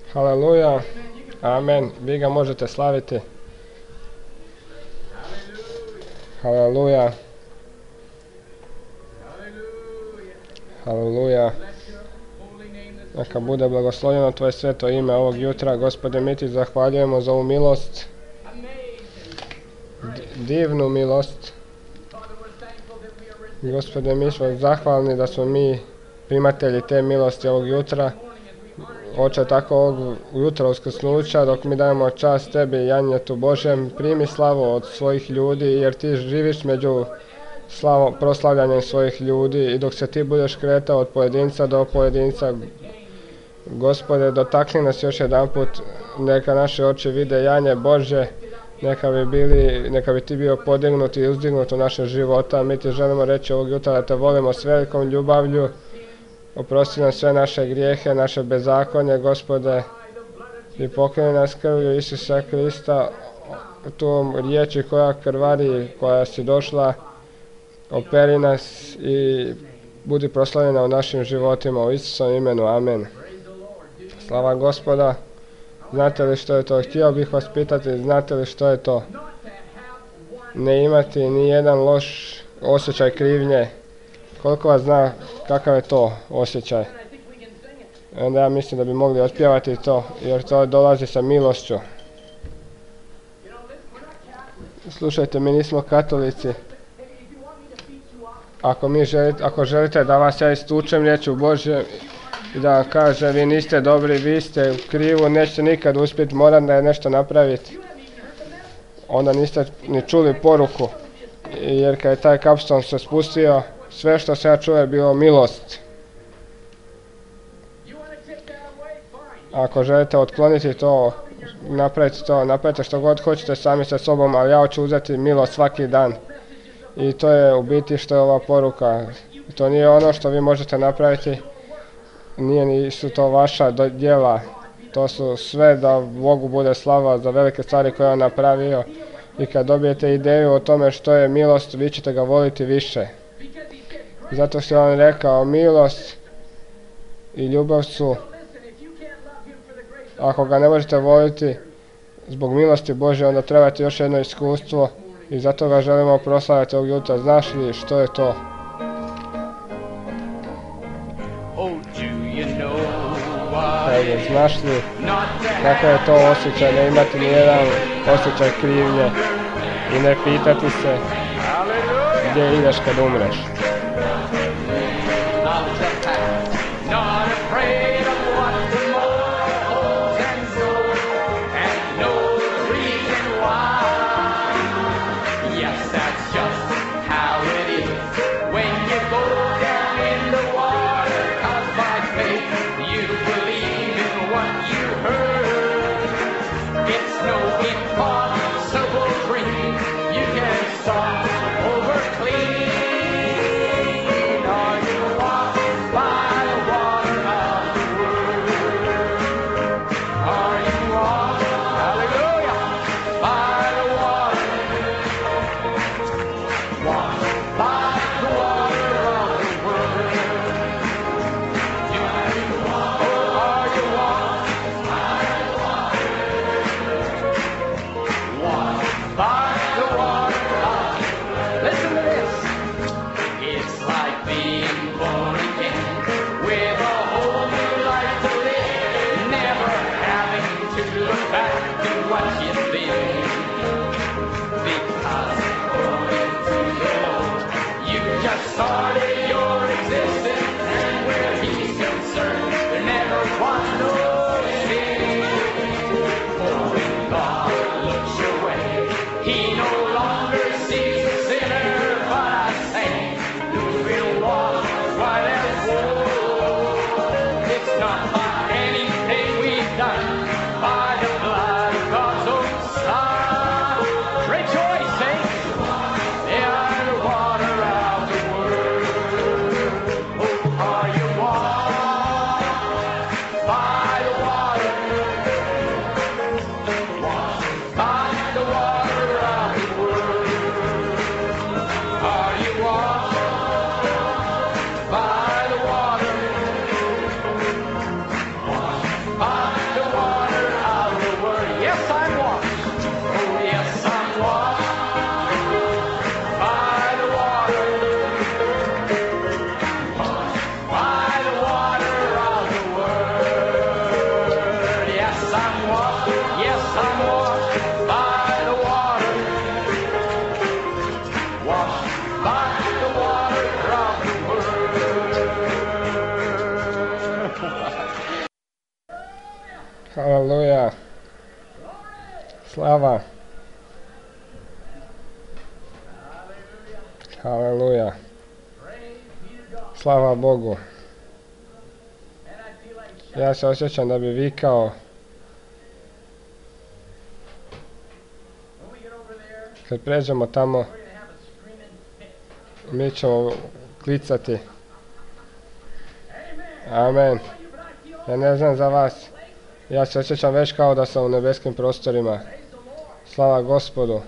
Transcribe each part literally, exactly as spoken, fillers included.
Haleluja. Amen. Vi ga možete slaviti. Haleluja. Haleluja. Neka bude blagoslovljeno tvoje sveto ime ovog jutra. Gospode, mi ti zahvaljujemo za ovu milost. Divnu milost. Gospode, mi smo zahvalni da smo mi primatelji te milosti ovog jutra. Oče, tako ovog jutra uskrsnuća, dok mi dajemo čast tebi i janjetu Božem, primi slavu od svojih ljudi, jer ti živiš među slavo, proslavljanjem svojih ljudi, i dok se ti budeš kretao od pojedinca do pojedinca, Gospode, dotakni nas još jedan put, neka naše oči vide janje Bože, neka bi, bili, neka bi ti bio podignut i uzdignut u naše života. Mi ti želimo reći ovog jutra da te volimo s velikom ljubavlju. Oprosti nam sve naše grijehe, naše bezakonje, Gospode, i pokreni nas krvlju Isusa Krista, tom riječi koja krvari, koja si došla, operi nas i budi proslavljena u našim životima, u Isusovom imenu, amen. Slava Gospoda. Znate li što je to? Htio bih vas pitati, znate li što je to? Ne imati ni jedan loš osjećaj krivnje. Koliko vas zna kakav je to osjećaj? Onda ja mislim da bi mogli otpjevati to, jer to dolazi sa milošću. Slušajte, mi nismo katolici. Ako, mi želite, ako želite da vas ja istučem riječu Božje i da vam kaže vi niste dobri, vi ste u krivu, nećete nikad uspjeti, moram da je nešto napraviti, onda niste ni čuli poruku. Jer kad je taj kapston se spustio, sve što se ja čuo je bilo milost. Ako želite otkloniti to, napravite to, napravite što god hoćete sami sa sobom, ali ja hoću uzeti milost svaki dan. I to je u biti što je ova poruka. To nije ono što vi možete napraviti, nije nisu to vaša djela. To su sve da Bogu bude slava za velike stvari koje on napravio. I kad dobijete ideju o tome što je milost, vi ćete ga voliti više. Zato što je on rekao, milost i ljubav su, ako ga ne možete voliti zbog milosti Božje, onda trebate još jedno iskustvo i zato ga želimo proslaviti ovog jutra. Znaš li što je to? Kaže, znaš li kako je to osjećaj, ne imati nijedan osjećaj krivnje i ne pitati se gdje ideš kad umreš. By the blood of God's own Son. Haleluja. Slava. Haleluja. Slava Bogu. Ja se osjećam da bi vikao kad pređemo tamo, mi ćemo klicati. Amen. Ja ne znam za vas. Ja se osjećam već kao da sam u nebeskim prostorima. Slava Gospodu.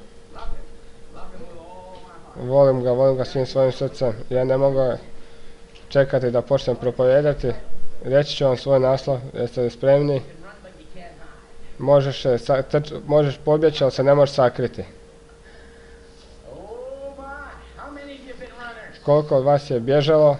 Volim ga, volim ga svim svojim srcem. Ja ne mogu čekati da počnem propovijedati. Reći ću vam svoj naslov. Jeste li spremni? Možeš, trč, možeš pobjeći, ali se ne možeš sakriti. Koliko od vas je bježalo?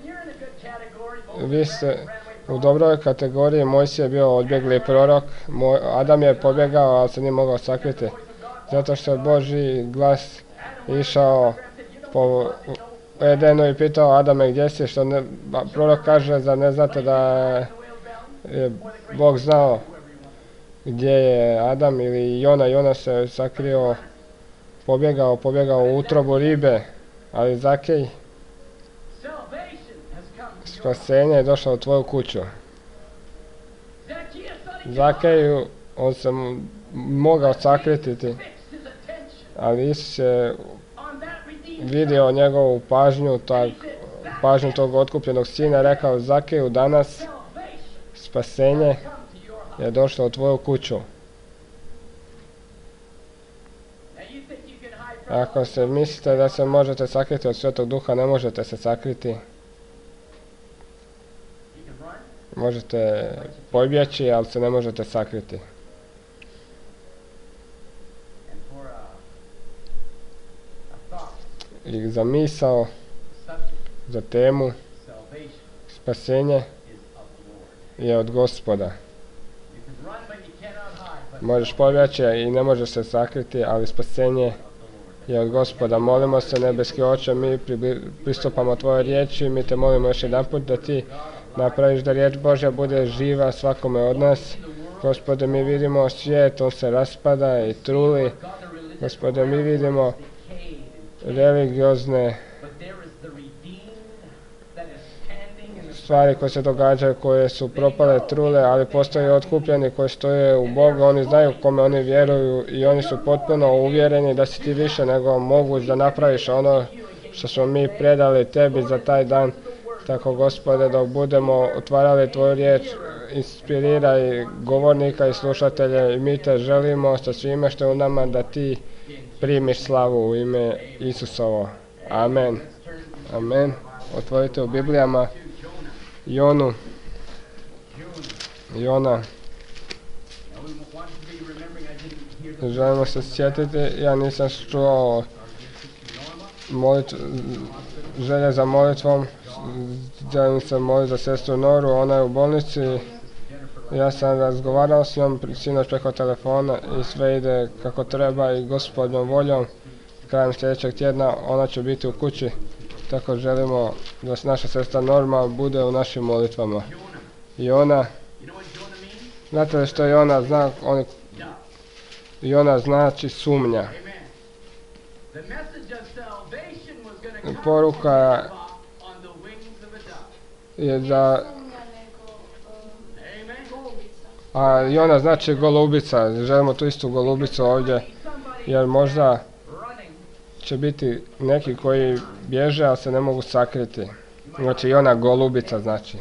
Vi ste u dobroj kategoriji. Mojsije je bio odbjegli prorok. Moj, Adam je pobjegao, ali se nije mogao sakriti. Zato što je Božji glas išao po Edenu i pitao Adame gdje si, što ne, prorok kaže da ne znate da je Bog znao gdje je Adam, ili Jona. Jona se sakrio, pobjegao, pobjegao u utrobu ribe, ali Zakej, spasenje je došlo u tvoju kuću. Zakeju, on se mogao sakriti, ali Isus je vidio njegovu pažnju, tak, pažnju tog otkupljenog sina, rekao Zakeju, danas spasenje je došlo u tvoju kuću. Ako se mislite da se možete sakriti od Svetog Duha, ne možete se sakriti. Možete pobjeći, ali se ne možete sakriti. I za misao, za temu, spasenje je od Gospoda. Možeš pobjeći i ne možeš se sakriti, ali spasenje je od Gospoda. Molimo se, nebeski Oče, mi pristupamo Tvoje riječi, mi te molimo još jedan put da Ti napraviš da riječ Božja bude živa svakome od nas. Gospode, mi vidimo svijet, on se raspada i truli. Gospode, mi vidimo religiozne stvari koje se događaju, koje su propale, trule, ali postoje otkupljeni koji stoje u Bogu, oni znaju kome oni vjeruju i oni su potpuno uvjereni da si Ti više nego moguć da napraviš ono što smo mi predali Tebi za taj dan. Tako, Gospode, dok budemo otvarali Tvoju riječ, inspiriraj govornika i slušatelje, i mi Te želimo sa svime što je u nama da Ti primiš slavu u ime Isusovo. Amen. Amen. Otvorite u Biblijama Jonu. Jona. Želimo se sjetiti, ja nisam čuo molit, želje za molitvom. Želim se moliti za sestru Noru, ona je u bolnici. Ja sam razgovarao s njom sinoć preko telefona i sve ide kako treba i Gospodnjom voljom. Krajem sljedećeg tjedna ona će biti u kući. Tako želimo da naša sestra Norma bude u našim molitvama. Jona. Znate li što Jona zna? On, Jona znači sumnja. Poruka je da... A Jona znači golubica. Želimo tu istu golubicu ovdje, jer možda će biti neki koji bježe, ali se ne mogu sakriti. Znači Jona golubica znači.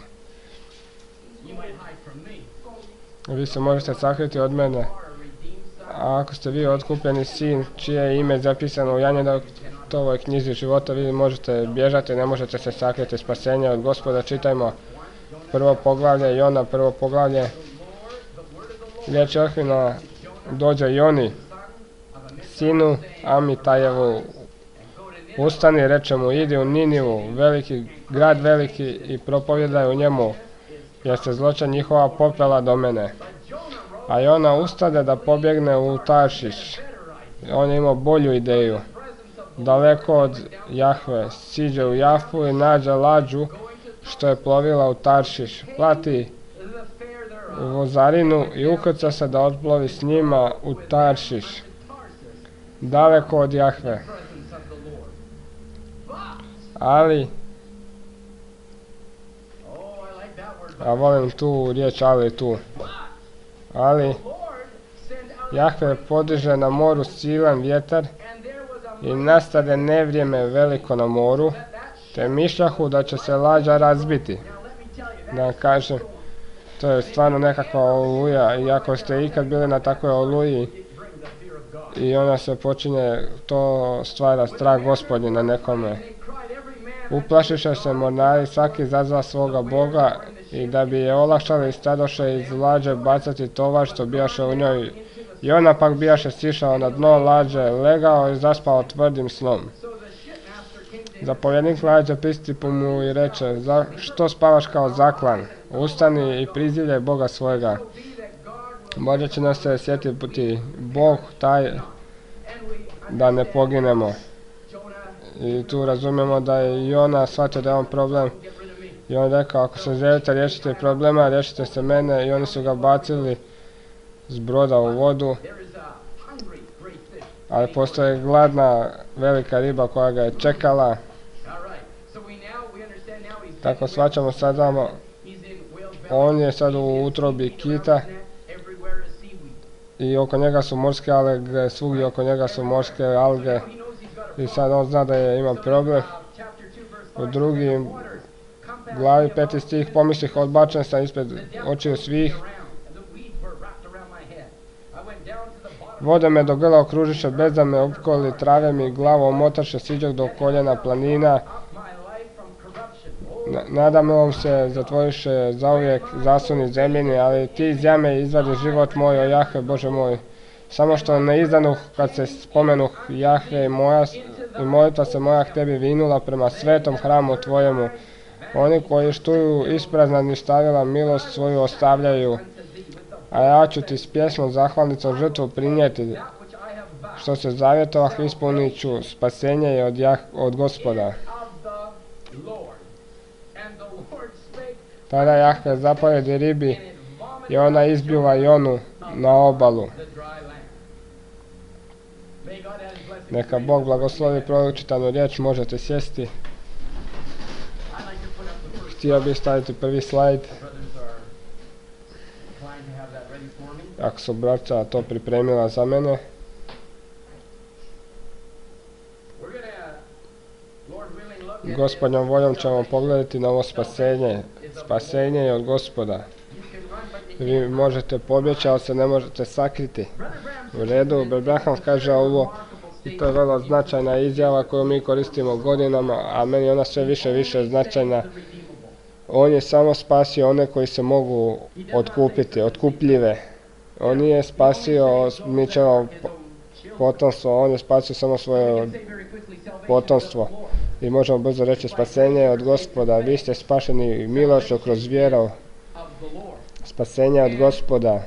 Vi se možete sakriti od mene. A ako ste vi otkupljeni sin, čije je ime zapisano u Janjetovoj knjizi života, vi možete bježati, ne možete se sakriti. Spasenje od Gospoda. Čitajmo prvo poglavlje Jona, prvo poglavlje. Riječ Ohina dođe Joni, sinu Amitajevu. Ustani, reče mu, idi u Ninivu, veliki, grad veliki, i propovjedaj u njemu, jer se zloća njihova popela do mene. A Jona ustade da pobjegne u Taršiš. On je imao bolju ideju. Daleko od Jahve, siđe u Jafu i nađe lađu što je plovila u Taršiš. Plati vozarinu i ukrca se da otplovi s njima u Taršiš, daleko od Jahve. Ali, a volim tu riječ ali tu, ali Jahve podiže na moru silan vjetar i nastade nevrijeme veliko na moru, te mišljahu da će se lađa razbiti. Da kažem, to je stvarno nekakva oluja, i ako ste ikad bili na takvoj oluji i ona se počinje, to stvara strah Gospodnji na nekome. Uplašiše se mornari svaki zazva svoga Boga i da bi je olakšali stadoše iz lađe bacati tovar što bijaše u njoj. I ona pak bijaše sišao na dno lađe, legao i zaspao tvrdim snom. Zapovjednik lađe pristupu mu i reče, što spavaš kao zaklan? Ustani i prizivljaj Boga svojega. Možda će nas se sjetiti Bog taj da ne poginemo. I tu razumijemo da je Jona shvatio da je on problem. I on rekao, ako se želite riješiti problema, riješite se mene. I oni su ga bacili s broda u vodu. Ali postoje gladna velika riba koja ga je čekala. Tako shvaćamo sada, on je sad u utrobi kita i oko njega su morske alge, svugdje oko njega su morske alge i sad on zna da je ima problem. U drugim glavi peti stih, pomislih, odbačen sam ispred očiju svih. Vode me do grla okružiše, bez da me opkoli, trave mi glavu omotaše, siđak do koljena planina. Nadamilom se zatvoriše zauvijek zasuni zemljini, ali ti iz jame izvadi život moj, o Jahve, Bože moj. Samo što ne izdanuh kad se spomenuh Jahve i, moja, i molitva se moja k tebi vinula prema svetom hramu tvojemu. Oni koji štuju isprazna ništavila milost svoju ostavljaju, a ja ću ti s pjesmom zahvalnicom žrtvu prinijeti. Što se zavjetovah ispunit ću, spasenje je od, jah, od Gospoda. Tada Jahve zapovjedi ribi i ona izbljuva Jonu na obalu. Neka Bog blagoslovi pročitanu riječ, možete sjesti. Htio bih staviti prvi slajd. Ako su braća to pripremila za mene. Gospodnjom voljom ćemo pogledati na ovo spasenje. Spasenje je od Gospoda. Vi možete pobjeći, ali se ne možete sakriti. U redu, Abraham kaže ovo i to je vrlo značajna izjava koju mi koristimo godinama, a meni ona sve više više značajna. On je samo spasio one koji se mogu otkupiti, otkupljive. On nije spasio ničevo potomstvo, on je spasio samo svoje potomstvo. I možemo brzo reći, spasenje je od Gospoda, vi ste spašeni milošću kroz vjeru. Spasenje od Gospoda.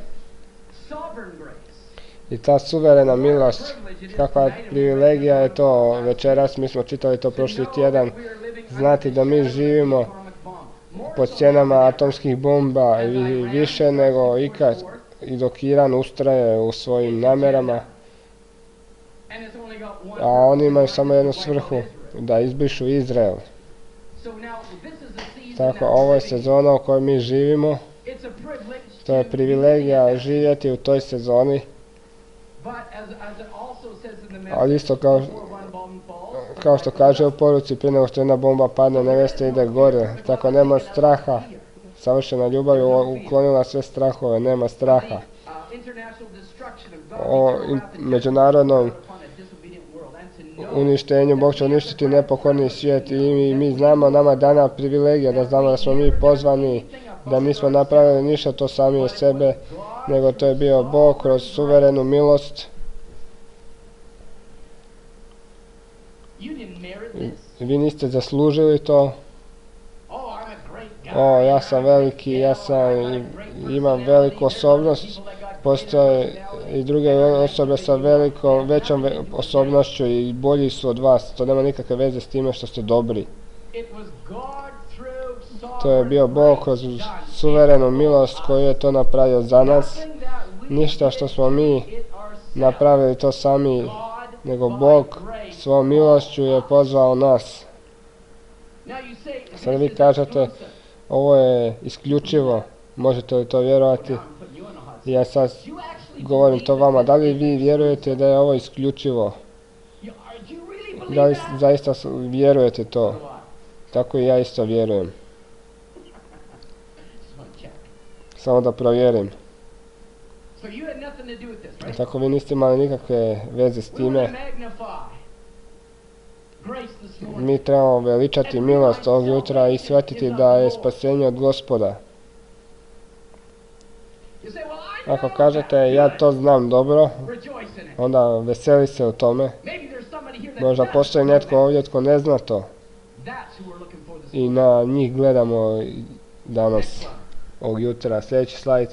I ta suverena milost, kakva privilegija je to večeras, mi smo čitali to prošli tjedan, znati da mi živimo pod cijenama atomskih bomba i više nego ikad, i dok Iran ustraje u svojim namjerama, a oni imaju samo jednu svrhu, da izbrišu Izrael. Tako, ovo je sezona u kojoj mi živimo, to je privilegija živjeti u toj sezoni, ali isto kao, kao što kaže u poruci, prije nego što jedna bomba padne, nevesta ide gore, tako nema straha. Savršena ljubav je uklonila sve strahove, nema straha. O međunarodnom uništenju Bog će uništiti nepokorni svijet i mi, mi znamo, nama dana privilegija da znamo da smo mi pozvani, da nismo napravili ništa to sami od sebe, nego to je bio Bog kroz suverenu milost. Vi niste zaslužili to. O, ja sam veliki, ja sam, imam veliku osobnost. Postoje i druge osobe sa velikom, većom osobnošću i bolji su od vas. To nema nikakve veze s time što ste dobri. To je bio Bog kroz suverenu milost koju je to napravio za nas. Ništa što smo mi napravili to sami, nego Bog svom milošću je pozvao nas. Sad vi kažete, ovo je isključivo, možete li to vjerovati? Ja sad govorim to vama, da li vi vjerujete da je ovo isključivo? Da li zaista vjerujete to? Tako i ja isto vjerujem. Samo da provjerim. Tako vi niste imali nikakve veze s time. Mi trebamo veličati milost ovog jutra i shvatiti da je spasenje od Gospoda. Ako kažete ja to znam dobro, onda veseli se u tome. Možda postoji netko ovdje tko ne zna to. I na njih gledamo danas, ovog jutra. Sljedeći slajd.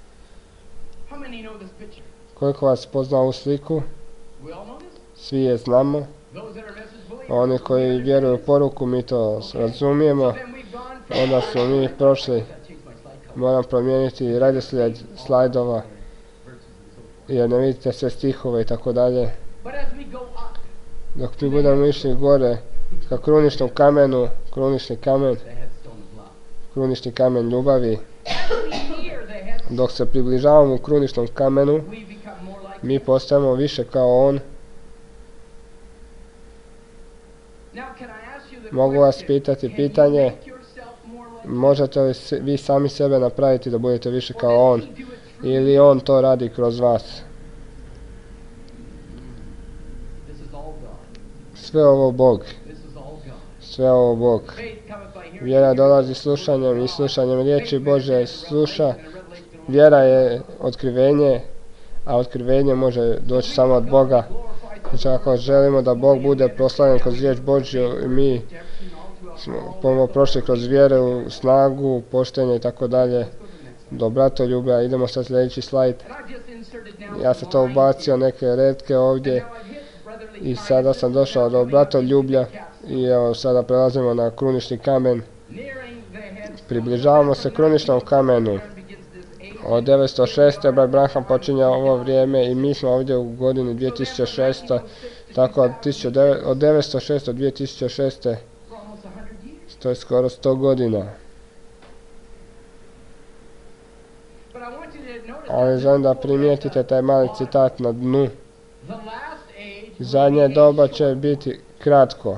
Koliko vas pozna ovu sliku? Svi je znamo. Oni koji vjeruju u poruku, mi to razumijemo. Onda smo mi prošli. Moram promijeniti redoslijed slajdova, jer ne vidite sve stihove i tako dalje. Dok mi budemo išli gore ka kruničnom kamenu, krunični kamen, krunični kamen ljubavi, dok se približavamo u kruničnom kamenu, mi postajemo više kao on. Mogu vas pitati pitanje, možete li vi sami sebe napraviti da budete više kao on, ili on to radi kroz vas? Sve ovo Bog. Sve ovo Bog. Vjera dolazi slušanjem i slušanjem riječi Bože sluša. Vjera je otkrivenje, a otkrivenje može doći samo od Boga. Znači ako želimo da Bog bude proslavljen kroz riječ Božju, mi smo prošli kroz vjeru, snagu, poštenje i tako dalje, do bratoljublja. Idemo sad sljedeći slajd. Ja sam to ubacio neke retke ovdje i sada sam došao do bratoljublja i evo sada prelazimo na krunični kamen. Približavamo se kruničnom kamenu. Od devetsto šeste. brat Branham počinje ovo vrijeme i mi smo ovdje u godini dvije tisuće šeste. Tako od devetsto šeste do dvije tisuće šeste. To je skoro sto godina. Ali želim da primijetite taj mali citat na dnu. Zadnje doba će biti kratko.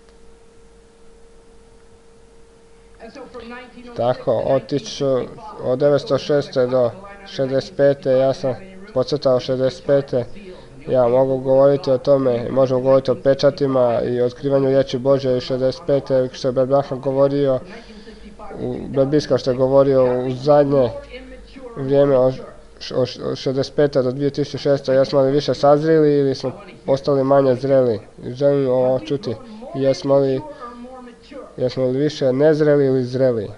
Tako, od, od devetsto šeste. do šezdeset pete. ja sam podcrtao šezdeset pete. Ja mogu govoriti o tome, možemo govoriti o pečatima i otkrivanju riječi Božje i šezdeset pete. što je brat Branham govorio, brat Biskar što je govorio u zadnje vrijeme od šezdeset pete. do dvije tisuće šeste. Jesmo li više sazrili ili smo postali manje zreli? Želim ovo čuti. Jesmo li, jesmo li više nezreli ili zreli?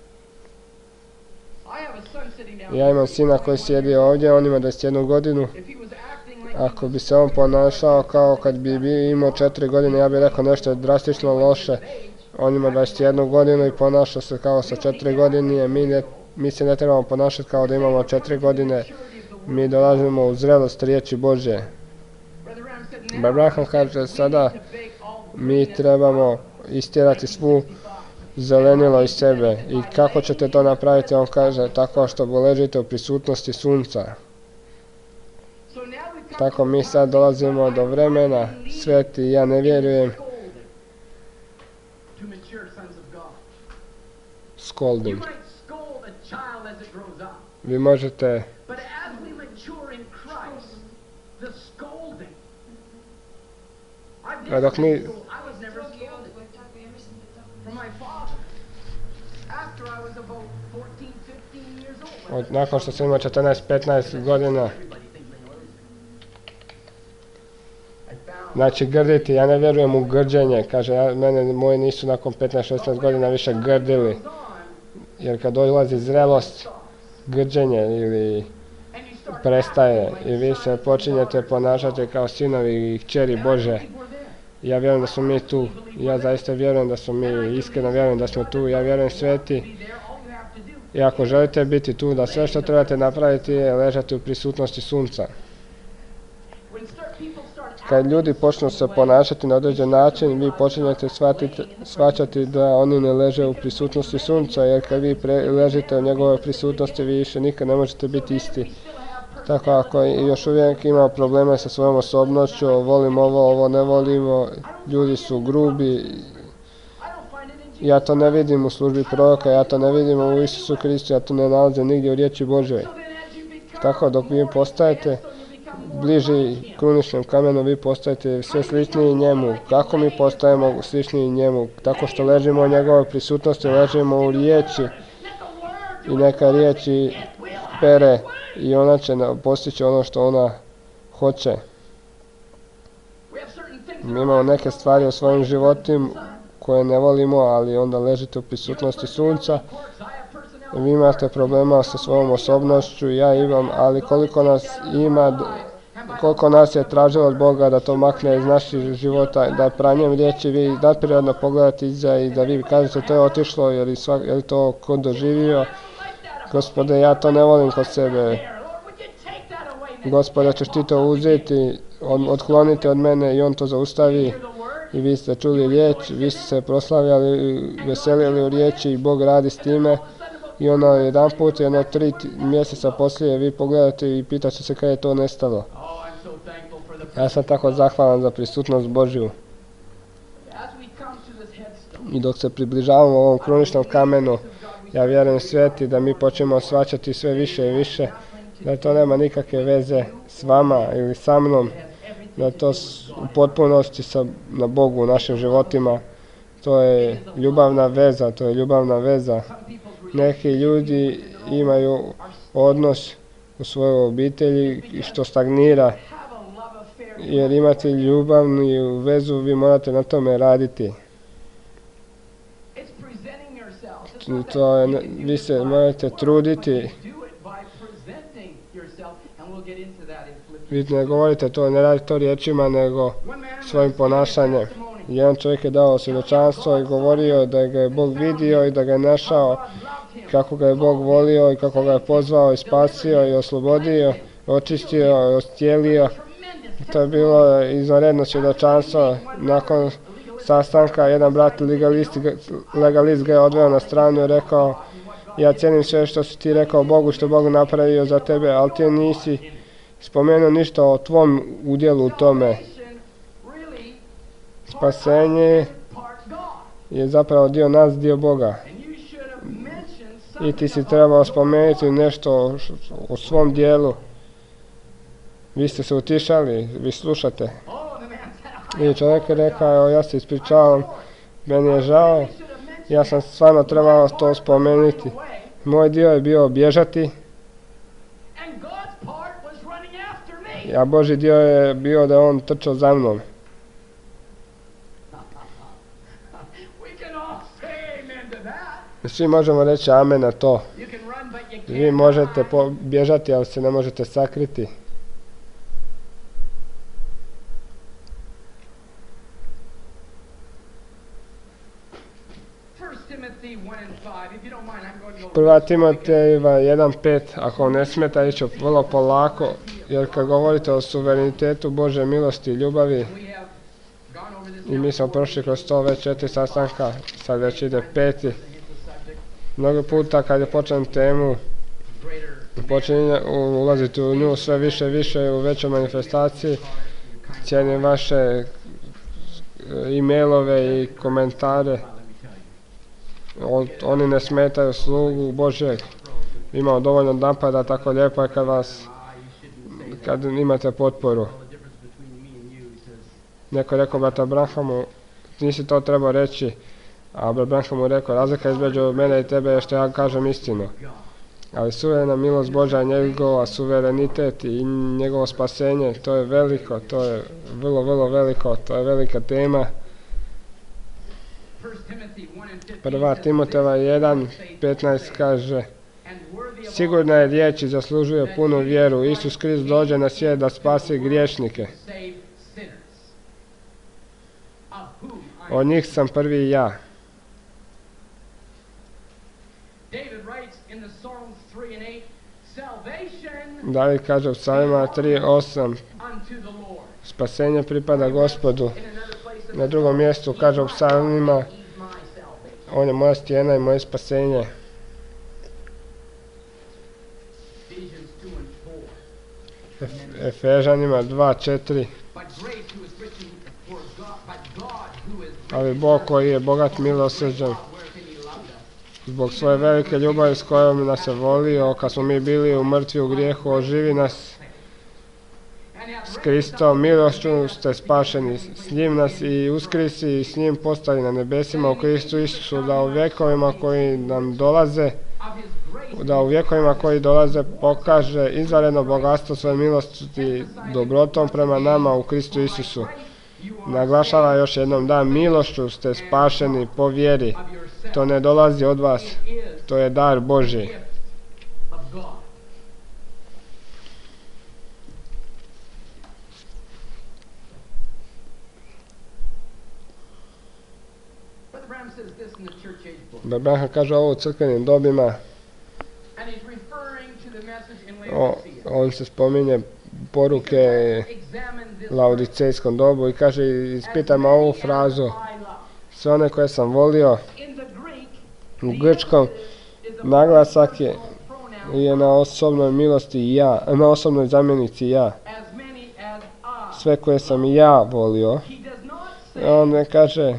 Ja imam sina koji sjedi ovdje, on ima dvadeset jednu godinu. Ako bi se on ponašao kao kad bi imao četiri godine, ja bih rekao nešto drastično loše. On ima dvadeset jednu godinu i ponaša se kao sa četiri godine. Mi, ne, mi se ne trebamo ponašati kao da imamo četiri godine. Mi dolazimo u zrelost riječi Božje. brat Branham kaže sada mi trebamo istjerati svu zelenilo iz sebe. I kako ćete to napraviti? On kaže tako što ležite u prisutnosti sunca. Tako mi sad dolazimo do vremena, sveti, ja ne vjerujem. Scolding. Vi možete... A dok mi... Od, nakon što sam imao četrnaest petnaest godina, znači grditi, ja ne vjerujem u grđenje, kaže, ja, mene moji nisu nakon petnaest šesnaest godina više grdili, jer kad dolazi zrelost, grđenje ili prestaje i vi se počinjete ponašati kao sinovi i kćeri Bože. Ja vjerujem da smo mi tu. Ja zaista vjerujem da smo mi, iskreno vjerujem da smo tu. Ja vjerujem sveti. I ako želite biti tu, da sve što trebate napraviti je ležati u prisutnosti sunca. Kad ljudi počnu se ponašati na određen način, vi počinjete shvaćati da oni ne leže u prisutnosti sunca, jer kad vi pre, ležite u njegovoj prisutnosti, vi više nikad ne možete biti isti. Tako ako još uvijek ima probleme sa svojom osobnošću, volim ovo, ovo ne volimo, ljudi su grubi, ja to ne vidim u službi proroka, ja to ne vidim u Isusu Kristu, ja to ne nalazim nigdje u riječi Božoj. Tako dok vi postajete bliži kruničnom kamenu, vi postajete sve sličniji njemu. Kako mi postajemo sličniji njemu? Tako što ležimo u njegovoj prisutnosti, ležimo u riječi i neka riječi pere i ona će postići ono što ona hoće. Mi imamo neke stvari u svojim životima koje ne volimo, ali onda ležite u prisutnosti sunca. Vi imate problema sa svojom osobnošću, ja imam, ali koliko nas ima, koliko nas je tražilo od Boga da to makne iz naših života, da pranjem riječi vi nadprirodno pogledate iza i da vi kažete to je otišlo, jer je to ko doživio. Gospode, ja to ne volim kod sebe. Gospode, ćeš ti to uzeti, otkloniti od mene i on to zaustavi. I vi ste čuli riječ, vi ste se proslavljali, veselili u riječi i Bog radi s time. I ono jedan put, jedno tri mjeseca poslije vi pogledate i pitate se kada je to nestalo. Ja sam tako zahvalan za prisutnost Božju. I dok se približavamo ovom kruničnom kamenu, ja vjerujem sveti da mi počnemo shvaćati sve više i više, da to nema nikakve veze s vama ili sa mnom, da to u potpunosti sa, na Bogu u našim životima. To je ljubavna veza, to je ljubavna veza. Neki ljudi imaju odnos u svojoj obitelji što stagnira, jer imate ljubavnu vezu, vi morate na tome raditi. To je, vi se morate truditi. Vi ne govorite to, ne radite to riječima, nego svojim ponašanjem. Jedan čovjek je dao svjedočanstvo i govorio da ga je Bog vidio i da ga je našao, kako ga je Bog volio i kako ga je pozvao i spasio i oslobodio, očistio i ostjelio. To je bilo izvanredno svjedočanstvo. Nakon sastanka jedan brat legalist, legalist ga je odveo na stranu i rekao: ja cijenim sve što si ti rekao Bogu, što Bog napravio za tebe, ali ti nisi spomenuo ništa o tvom udjelu u tome. Spasenje je zapravo dio nas, dio Boga. I ti si trebao spomenuti nešto o svom dijelu. Vi ste se utišali, vi slušate. I čovjek je rekao: ja se ispričavam, meni je žao, ja sam stvarno trebao to spomenuti. Moj dio je bio bježati, a Božji dio je bio da on trčao za mnom. Svi možemo reći amen na to. Vi možete bježati, ali se ne možete sakriti. Prva Timotejeva jedan pet, ako ne smeta, ići vrlo polako, jer kad govorite o suverenitetu Božje milosti i ljubavi, i mi smo prošli kroz to već četiri sastanka, sad već ide peti. Mnogo puta kad je počnem temu, počinje ulaziti u nju sve više i više u većoj manifestaciji. Cijenim vaše e-mailove i komentare. Oni ne smetaju slugu Božjeg. Imamo dovoljno napada, tako lijepo je kad vas, kad imate potporu. Neko je rekao brata Branhamu, nisi to trebao reći, a brat Branham mu rekao: razlika između mene i tebe je što ja kažem istinu. Ali suverena milost Božja, njegova suverenitet i njegovo spasenje, to je veliko, to je vrlo, vrlo veliko, to je velika tema. Prva Timotejeva jedan petnaest kaže: sigurna je riječ i zaslužuje punu vjeru. Isus Krist dođe na svijet da spasi griješnike. Od njih sam prvi ja. David kaže u Psalmima tri osam, spasenje pripada Gospodu. Na drugom mjestu kaže u Psalmima, on je moja stijena i moje spasenje. Efežanima dva četiri. Ali Bog koji je bogat milosrđan, zbog svoje velike ljubavi s kojom nas je volio, kad smo mi bili mrtvi u grijehu, oživi nas s Kristom, milošću ste spašeni, s njim nas i uskrisi i s njim postali na nebesima u Kristu Isusu, da u vjekovima koji nam dolaze, da u vjekovima koji dolaze pokaže izvanredno bogatstvo svoje milosti dobrotom prema nama u Kristu Isusu. Naglašava još jednom da milošću ste spašeni po vjeri. To ne dolazi od vas, to je dar Božji. Branham kaže ovo u crkvenim dobima. O, on se spominje poruke laodicejskom dobu i kaže, ispitajmo ovu frazu, sve one koje sam volio. U grčkom naglasak je, je na osobnoj milosti ja, na osobnoj zamjenici ja. Sve koje sam ja volio. On ne kaže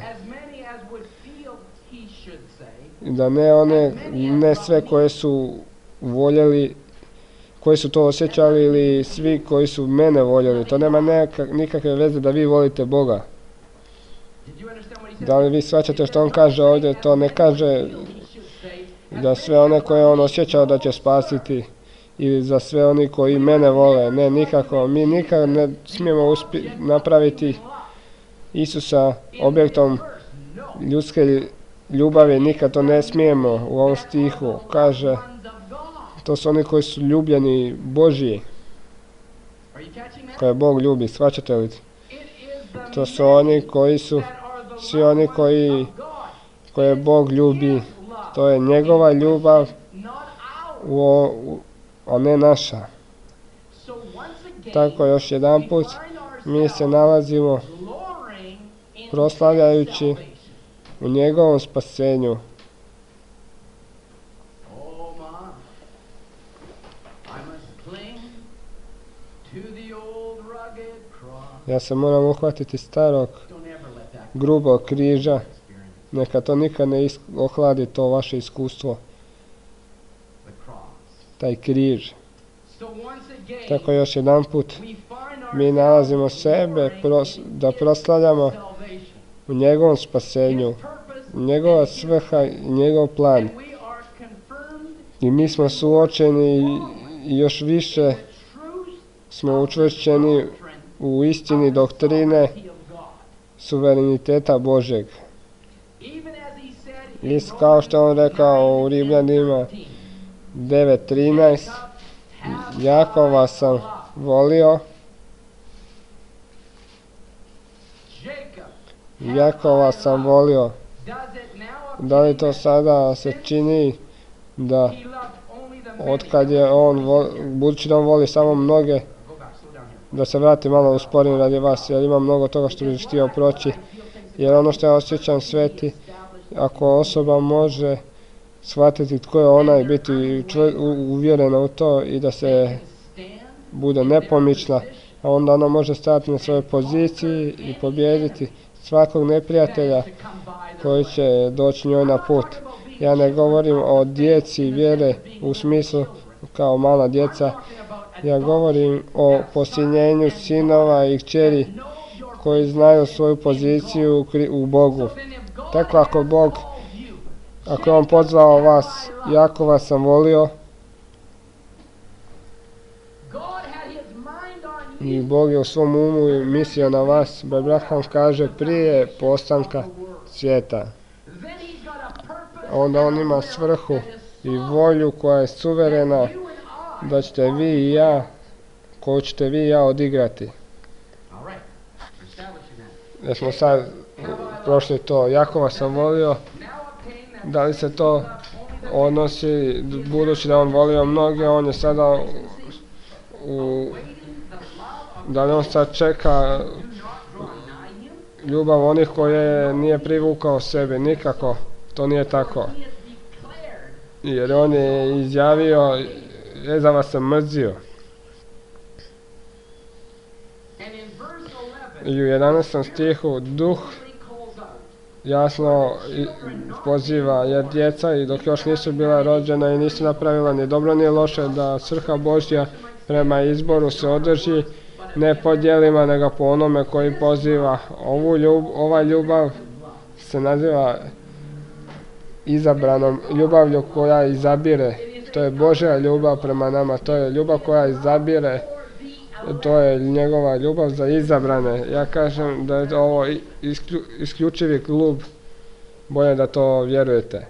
da ne one, ne sve koje su voljeli, koji su to osjećali ili svi koji su mene voljeli. To nema nekak, nikakve veze da vi volite Boga. Da li vi shvaćate što on kaže ovdje? To ne kaže da sve one koje on osjećao da će spasiti ili za sve oni koji mene vole. Ne, nikako. Mi nikad ne smijemo uspje, napraviti Isusa objektom ljudske ljubavi. Nikad to ne smijemo u ovom stihu. Kaže, to su oni koji su ljubljeni Božji, koje Bog ljubi. Shvaćate li? To su oni koji su, svi oni koji, koje Bog ljubi. To je njegova ljubav, a ne naša. Tako još jedan put mi se nalazimo proslavljajući u njegovom spasenju. Ja se moram uhvatiti starog, grubog križa. Neka to nikad ne ohladi to vaše iskustvo. Taj križ. Tako još jedan put mi nalazimo sebe pros, da proslavljamo u njegovom spasenju. Njegova svrha i njegov plan. I mi smo suočeni i još više smo učvršćeni u istini doktrine suvereniteta Božeg. Isto kao što on rekao u Rimljanima devet trinaest, Jakova sam volio, Jakova sam volio. Da li to sada se čini da otkad je on, budući da on voli samo mnoge, da se vrati malo usporim radi vas, jer ima mnogo toga što bih htio proći, jer ono što ja osjećam sveti, ako osoba može shvatiti tko je ona i biti uvjerena u to i da se bude nepomična, a onda ona može stati na svojoj poziciji i pobijediti svakog neprijatelja koji će doći njoj na put. Ja ne govorim o djeci vjere u smislu kao mala djeca, ja govorim o posinjenju sinova i kćeri koji znaju svoju poziciju u Bogu. Tako ako Bog, ako je on pozvao vas, Jakova sam volio, i Bog je u svom umu mislio na vas, Branham kaže prije postanka svijeta. Onda on ima svrhu i volju koja je suverena da ćete vi i ja, koju ćete vi i ja odigrati. Jer smo sad prošli to. Jakova sam volio. Da li se to odnosi, budući da on volio mnoge, on je sada u... Da li on sad čeka ljubav onih koje nije privukao sebi? Nikako. To nije tako. Jer on je izjavio, Ezava sam mrzio. I u jedanaestom stihu duh jasno poziva, jer djeca i dok još nisu bila rođena i nisu napravila ni dobro ni loše, da svrha Božja prema izboru se održi ne po djelima nego po onome koji poziva. Ovu ljub, ova ljubav se naziva izabranom ljubavlju koja izabire. To je Božja ljubav prema nama, to je ljubav koja izabire. To je njegova ljubav za izabrane. Ja kažem da je ovo isklju, isključivi klub. Bolje da to vjerujete.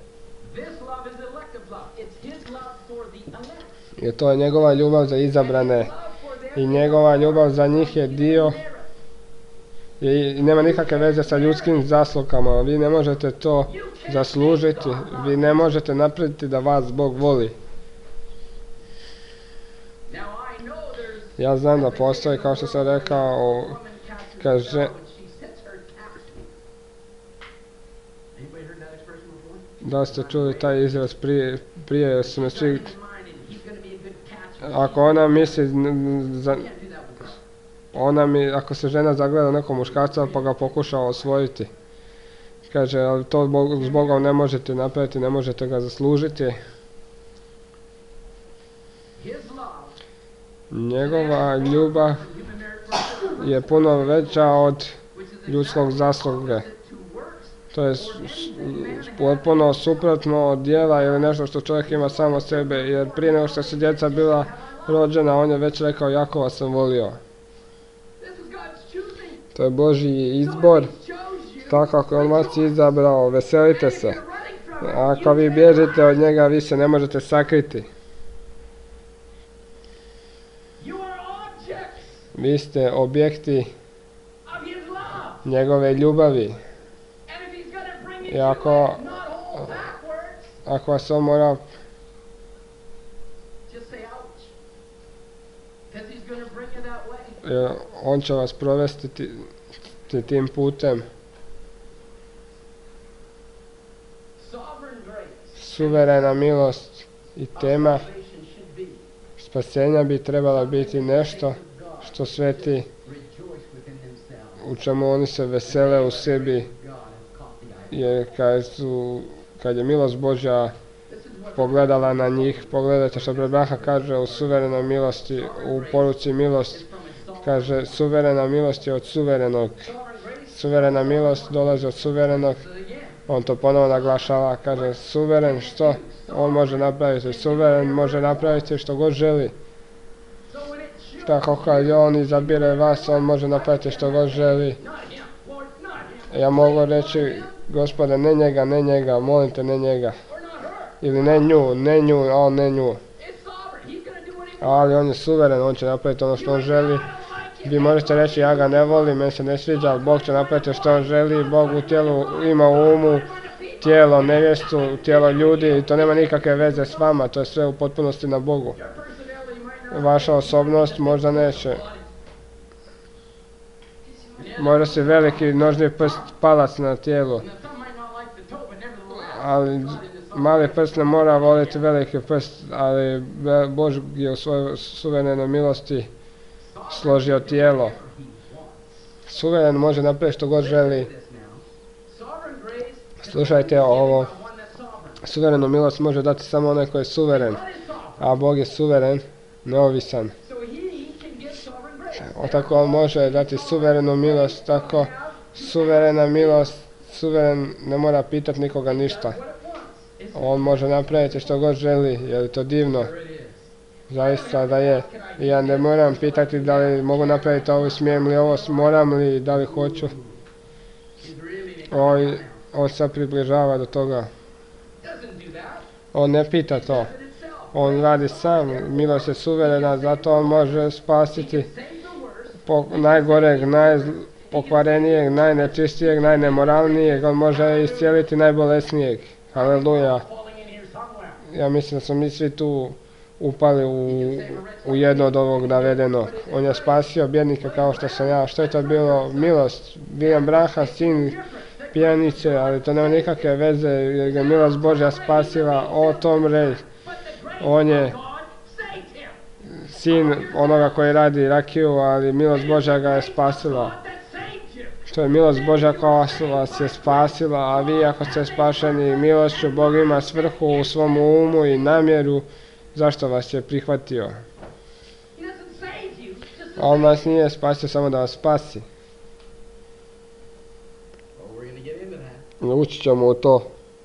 Jer to je njegova ljubav za izabrane. I njegova ljubav za njih je dio. I nema nikakve veze sa ljudskim zaslugama. Vi ne možete to zaslužiti. Vi ne možete napraviti da vas Bog voli. Ja znam da postoji, kao što sam rekao, kaže... Da ste čuli taj izraz prije, prije su me svi... Ako ona misli... Za, ona mi, ako se žena zagleda nekog muškarca pa ga pokuša osvojiti. Kaže, ali to s Bogom ne možete napraviti, ne možete ga zaslužiti. Njegova ljubav je puno veća od ljudskog zasluge. To je potpuno suprotno od djela ili nešto što čovjek ima samo sebe, jer prije nego što su djeca bila rođena, on je već rekao, Jakova sam volio. To je Božji izbor, tako kako on vas izabrao, veselite se. Ako vi bježite od njega, vi se ne možete sakriti. Vi ste objekti njegove ljubavi. I ako, ako vas on mora... On će vas provesti ti, ti, tim putem. Suverena milost i tema spasenja bi trebala biti nešto što sveti, u čemu oni se vesele u sebi, jer kad, su, kad je milost Božja pogledala na njih, pogledajte što Braha kaže u suverenoj milosti, u poruci milost, kaže suverena milost je od suverenog, suverena milost dolazi od suverenog, on to ponovo naglašava, kaže suveren što on može napraviti, suveren može napraviti što god želi. Tako kad on izabire vas, on može napraviti što god želi. Ja mogu reći, Gospode, ne njega, ne njega, molim te, ne njega. Ili ne nju, ne nju, a on ne nju. Ali on je suveren, on će napraviti ono što on želi. Vi možete reći, ja ga ne volim, meni se ne sviđa, ali Bog će napraviti što on želi. Bog u tijelu ima u umu tijelo nevjestu, tijelo ljudi i to nema nikakve veze s vama, to je sve u potpunosti na Bogu. Vaša osobnost možda neće. Možda si veliki nožni prst palac na tijelu. Ali mali prst ne mora voliti veliki prst, ali Bož je u svojoj suverenoj milosti složio tijelo. Suveren može napraviti što god želi. Slušajte ovo. Suverenu milost može dati samo onaj koji je suveren, a Bog je suveren, neovisan. O tako on može dati suverenu milost, tako suverena milost, suveren ne mora pitati nikoga ništa. On može napraviti što god želi, je li to divno? Zaista da je. I ja ne moram pitati da li mogu napraviti ovo, smijem li ovo, moram li, da li hoću. On, on se približava do toga. On ne pita to. On radi sam, milost je suverena, zato on može spasiti po najgoreg, najpokvarenijeg, najnečistijeg, najnemoralnijeg, on može iscijeliti najbolesnijeg. Haleluja. Ja mislim da smo mi svi tu upali u, u jedno od ovog navedenog. On je spasio bjednika kao što sam ja. Što je to bilo? Milost. William Branham, sin pijanice, ali to nema nikakve veze jer ga milost Božja spasila. O Tom Ray. On je sin onoga koji radi rakiju, ali milost Božja ga je spasila. To je milost Božja koja vas je spasila, a vi ako ste spašeni milošću, Bog ima svrhu u svom umu i namjeru zašto vas je prihvatio. A on vas nije spasio samo da vas spasi. Ući ćemo u to.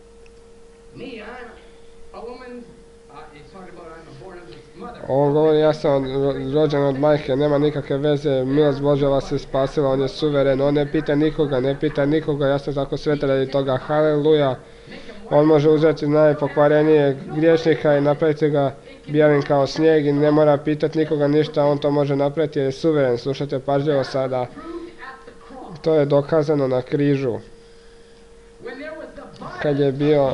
On govori, ja sam rođen od majke, nema nikakve veze, milost Božja vas je spasila, on je suveren, on ne pita nikoga, ne pita nikoga, ja sam tako sretan radi toga, haleluja. On može uzeti najpokvarenije griješnika i napraviti ga bijelim kao snijeg i ne mora pitati nikoga ništa, on to može napraviti jer je suveren, slušajte pažljivo sada. To je dokazano na križu. Kad je bio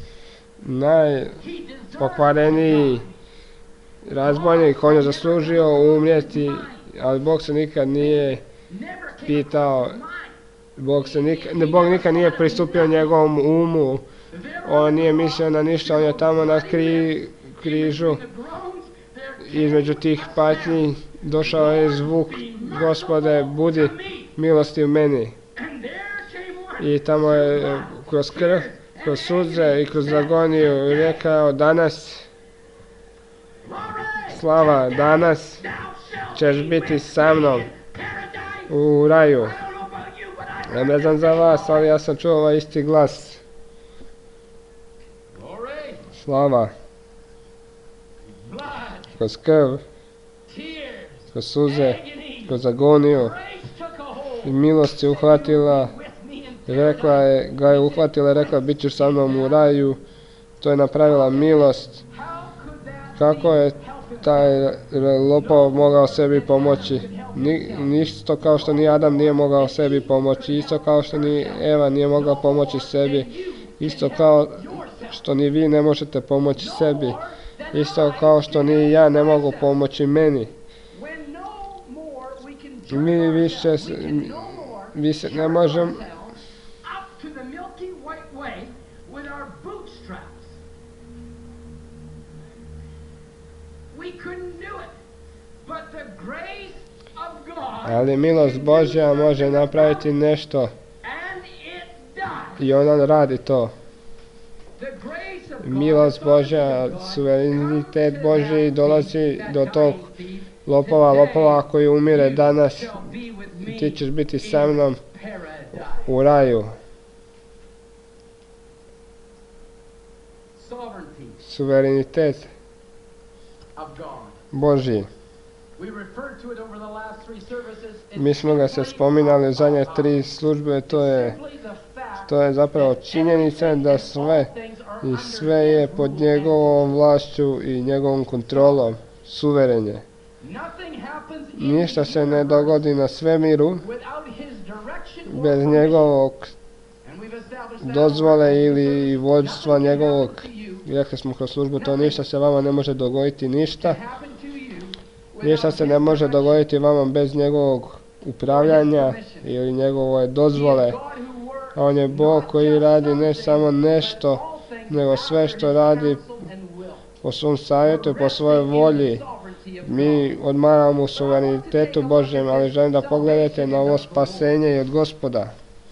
najpokvareniji razbojnik, on je zaslužio umrijeti, ali Bog se nikad nije pitao, Bog, se nikad, ne, Bog nikad nije pristupio njegovom umu, on nije mislio na ništa, on je tamo na kri, križu, između tih patnji došao je zvuk, Gospode, budi milosti u meni. I tamo je kroz krv, kroz suze i kroz agoniju rekao, danas, slava, danas ćeš biti sa mnom u raju. Ja ne znam za vas, ali ja sam čuo ovaj isti glas. Slava. Kroz krv, kroz suze, kroz agoniju. I milost je uhvatila, rekla je, ga je uhvatila i rekla, bit ćeš sa mnom u raju. To je napravila milost. Kako je taj lopov mogao sebi pomoći? Ni, isto kao što ni Adam nije mogao sebi pomoći, isto kao što ni Eva nije mogla pomoći sebi, isto kao što ni vi ne možete pomoći sebi, isto kao što ni ja ne mogu pomoći meni. Mi više, više ne možemo ali milost Božja može napraviti nešto i ona radi to. Milost Božja, suverenitet Božji dolazi do tog lopova, lopova koji umire danas. Ti ćeš biti sa mnom u raju. Suverenitet Božji. Mi smo ga se spominali u zadnje tri službe, to je, to je zapravo činjenica da sve i sve je pod njegovom vlašću i njegovom kontrolom, suveren je. Ništa se ne dogodi na svemiru bez njegovog dozvole ili vođstva njegovog. Rekli smo kroz službu, to ništa se vama ne može dogoditi, ništa. Ništa se ne može dogoditi vama bez njegovog upravljanja ili njegove dozvole. A on je Bog koji radi ne samo nešto, nego sve što radi po svom savjetu i po svojoj volji. Mi odmaramo u suverenitetu Božjem, ali želim da pogledate na ovo spasenje i od Gospoda.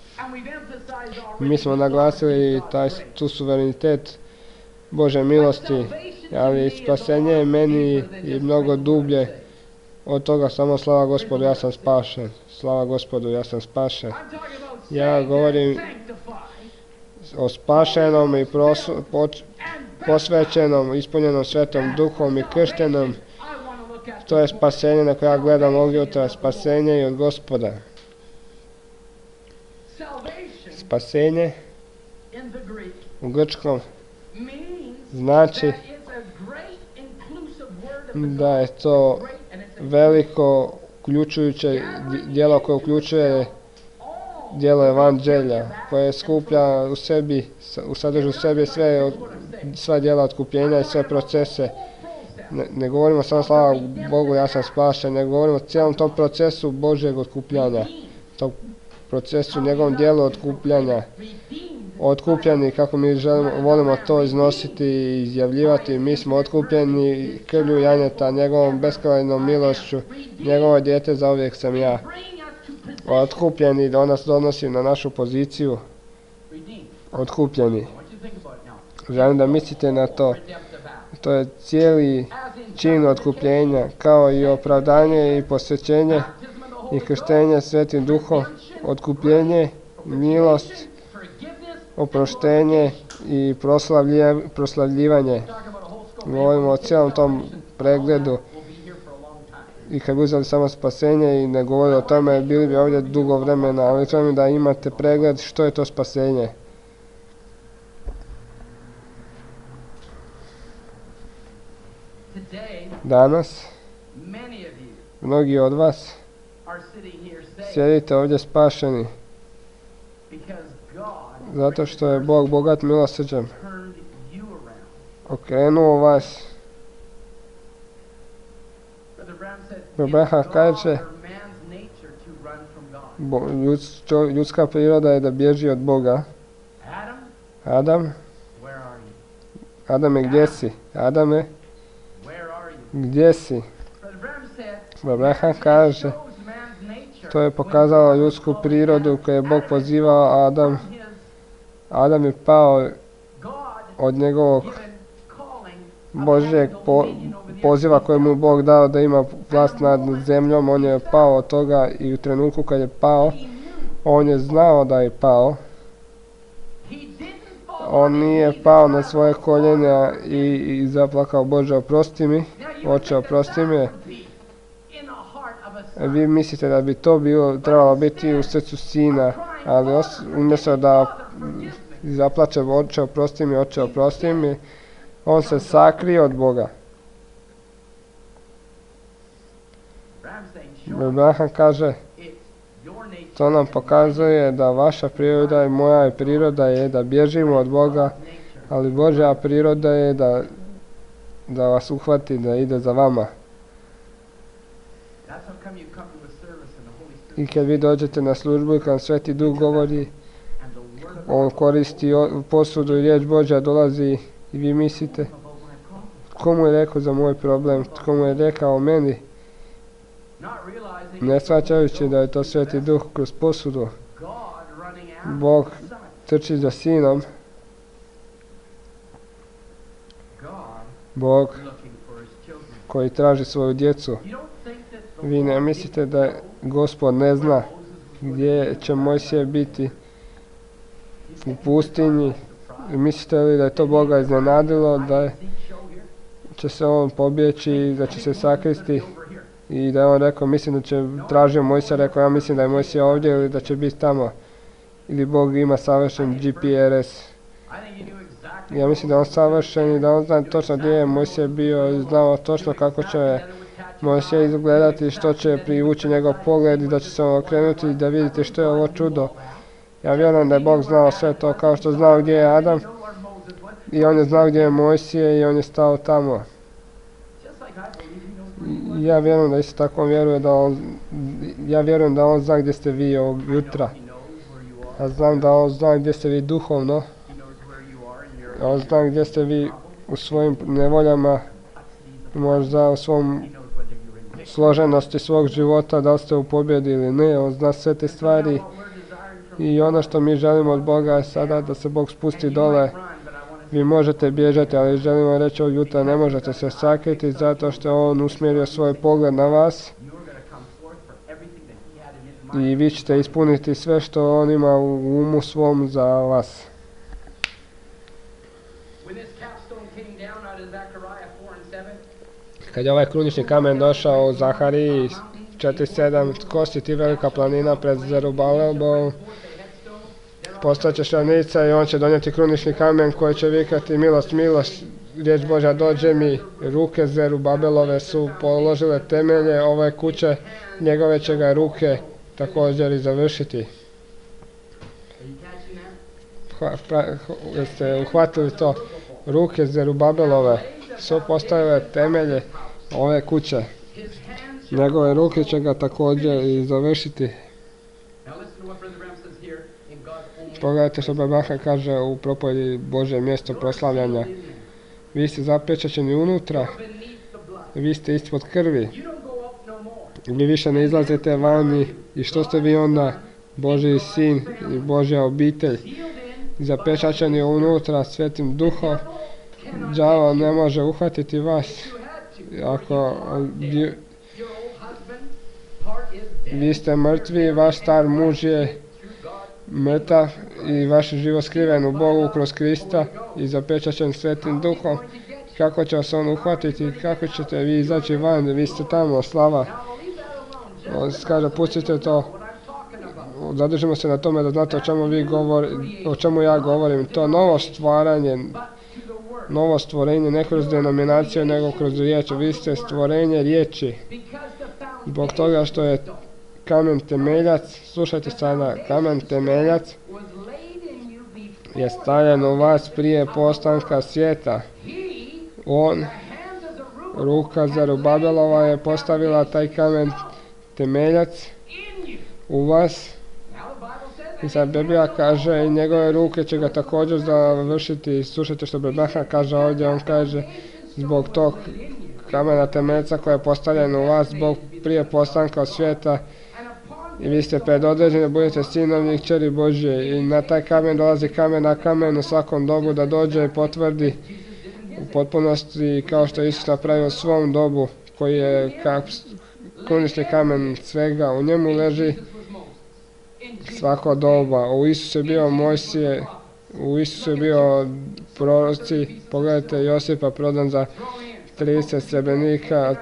Mi smo naglasili taj, tu suverenitet Božje milosti, ali spasenje je meni i mnogo dublje od toga. Samo slava Gospodu, ja sam spašen. Slava Gospodu, ja sam spašen. Ja govorim o spašenom i pros, poč, posvećenom, ispunjenom Svetom Duhom i krštenom. To je spasenje na koje ja gledam ovdje jutra, spasenje i od Gospoda. Spasenje u grčkom znači da je to veliko uključujuće djelo koje uključuje djelo evanđelja koje skuplja u sebi, u sadržu u sebi sve, sva djela otkupljenja i sve procese. Ne, ne govorimo samo slava Bogu, ja sam spašen, ne govorimo o cijelom tom procesu Božjeg otkupljanja, tom procesu, njegovom dijelu otkupljanja. Otkupljeni, kako mi želimo, volimo to iznositi i izjavljivati, mi smo otkupljeni krvlju janjeta, njegovom beskrajnom milošću, njegovo dijete zauvijek sam ja. Otkupljeni da on nas donosi na našu poziciju. Otkupljeni. Želim da mislite na to. To je cijeli čin otkupljenja, kao i opravdanje i posvećenje i krštenje Svetim Duhom, otkupljenje, milost, oproštenje i proslavljivanje. Govorimo o cijelom tom pregledu i kad bi uzeli samo spasenje i ne govorili o tome, bili bi ovdje dugo vremena, ali trebam da imate pregled što je to spasenje. Danas, mnogi od vas sjedite ovdje spašeni, zato što je Bog bogat milosrđem okrenuo vas. Branham kaže, bo, ljudsko, ljudska priroda je da bježi od Boga. Adam, Adame, gdje si? Adame, gdje si? Branham kaže, to je pokazalo ljudsku prirodu koju je Bog pozivao Adam. Adam je pao od njegovog Božjeg po, poziva koje mu Bog dao da ima vlast nad zemljom. On je pao od toga i u trenutku kad je pao, on je znao da je pao. On nije pao na svoje koljene i, i zaplakao, Bože oprosti mi, Oče oprosti mi. Vi mislite da bi to bilo, trebalo biti u srcu sina, ali os, umjesto da zaplače, Oče oprosti mi, Oče oprosti mi, on se sakrije od Boga. Branham kaže, to nam pokazuje da vaša priroda i moja priroda je da bježimo od Boga, ali Božja priroda je da, da vas uhvati, da ide za vama. I kad vi dođete na službu i kad Sveti Duh govori, on koristi posudu i riječ Božja dolazi i vi mislite, tko mu je rekao za moj problem, tko mu je rekao o meni, ne shvaćajući da je to Sveti Duh kroz posudu. Bog trči za sinom, Bog koji traži svoju djecu. Vi ne mislite da Gospod ne zna gdje će Mojsije biti u pustinji? Mislite li da je to Boga iznenadilo, da će se on pobjeći, da će se sakristi i da je on rekao, mislim da će tražio Mojsija, rekao ja mislim da je Mojsija ovdje ili da će biti tamo. Ili Bog ima savršen G P R S. Ja mislim da on savršen i da on zna točno gdje je Mojsija bio i znao točno kako će Mojsija izgledati, što će privući njegov pogled i da će se on okrenuti i da vidite što je ovo čudo. Ja vjerujem da je Bog znao sve to, kao što znao gdje je Adam i on je znao gdje je Mojsije i on je stao tamo. I ja vjerujem da isto tako vjeruje da on, ja vjerujem da on zna gdje ste vi ovog jutra. Ja znam da on zna gdje ste vi duhovno. On zna gdje ste vi u svojim nevoljama, možda u svom složenosti svog života, da li ste u pobjedi ili ne. On zna sve te stvari. I ono što mi želimo od Boga je sada da se Bog spusti dole. Vi možete bježati, ali želimo reći ovog jutra ne možete se sakriti zato što je on usmjerio svoj pogled na vas. I vi ćete ispuniti sve što on ima u umu svom za vas. Kad je ovaj krunični kamen došao u Zahariji četiri sedam, tko si ti velika planina pred Zerubabelom, postaćeš ravnica i on će donijeti krunični kamen koji će vikati milost, milost, riječ Božja dođe mi, ruke Zerubabelove su položile temelje ove kuće, njegove će ga ruke također i završiti. Jeste uhvatili to? Ruke Zerubabelove su postavile temelje ove kuće. Njegove ruke će ga također i završiti. Pogledajte što Babaha kaže u propovjedi Božje mjesto proslavljanja. Vi ste zapečaćeni unutra, vi ste ispod krvi. Vi više ne izlazite vani i što ste vi onda? Božji sin i Božja obitelj. Zapečaćeni unutra Svetim Duhom. Đavo ne može uhvatiti vas. Ako vi ste mrtvi, vaš star muž je mrtav i vaš život skriven u Bogu kroz Krista i zapečaćen Svetim Duhom. Kako će vas on uhvatiti? Kako ćete vi izaći van? Vi ste tamo, slava. On kaže, pustite to. Zadržimo se na tome da znate o čemu vi govori, o čemu ja govorim. To novo stvaranje, novo stvorenje, ne kroz denominaciju, nego kroz riječ. Vi ste stvorenje riječi. Zbog toga što je kamen temeljac, slušajte sada, kamen temeljac je stavljen u vas prije postanka svijeta. On, ruka Zerubabelova je postavila taj kamen temeljac u vas. I sad Biblija kaže i njegove ruke će ga također završiti. Slušajte što Babaha kaže ovdje, on kaže zbog tog kamena temeljca koji je postavljen u vas zbog prije postanka svijeta i vi ste predodređeni, budete sinovi i kćeri Božje i na taj kamen dolazi kamen na kamen u svakom dobu da dođe i potvrdi u potpunosti kao što je Isus napravio u svom dobu koji je krunični kamen svega, u njemu leži svako doba. U Isusu je bio Mojsije, u Isusu je bio proroci, pogledajte Josipa prodan za trideset srebrnika,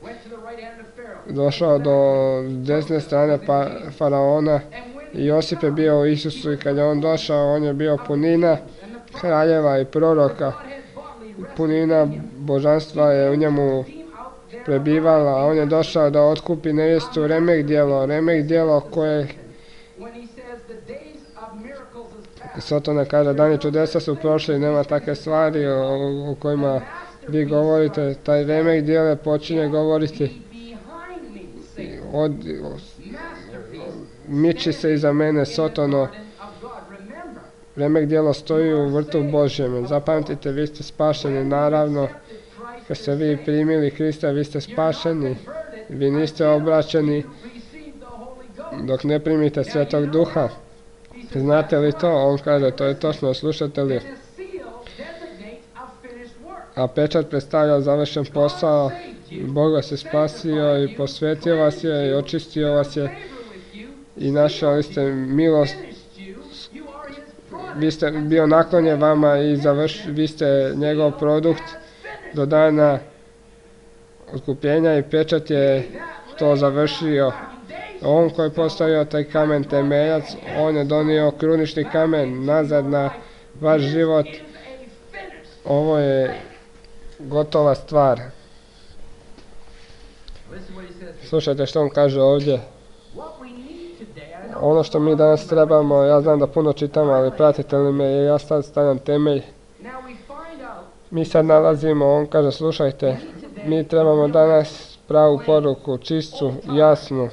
došao do desne strane pa, faraona i Josip je bio u Isusu i kad je on došao on je bio punina kraljeva i proroka, punina božanstva je u njemu prebivala, a on je došao da otkupi nevjestu, remek djelo, remek djelo koje Sotona kaže, dani čudesa su prošli, nema takve stvari o, o kojima vi govorite, taj remek djelo počinje govoriti od, miči se iza mene Sotono, remek djelo stoji u vrtu Božjem, zapamtite, vi ste spašeni, naravno, kad ste vi primili Krista, vi ste spašeni, vi niste obraćeni dok ne primite Svetog Duha. Znate li to? On kaže, to je točno, slušate li? A pečat predstavlja završen posao, Bog vas je spasio i posvetio vas je i očistio vas je i našali ste milost, vi ste bio naklonjen vama i završ, vi ste njegov produkt do dana otkupljenja i pečat je to završio. On koji je postavio taj kamen temeljac, on je donio krunični kamen nazad na vaš život. Ovo je gotova stvar. Slušajte što on kaže ovdje. Ono što mi danas trebamo, ja znam da puno čitam, ali pratite li me, ja sad stavljam temelj. Mi sad nalazimo, on kaže, slušajte, mi trebamo danas pravu poruku, čistu, jasnu,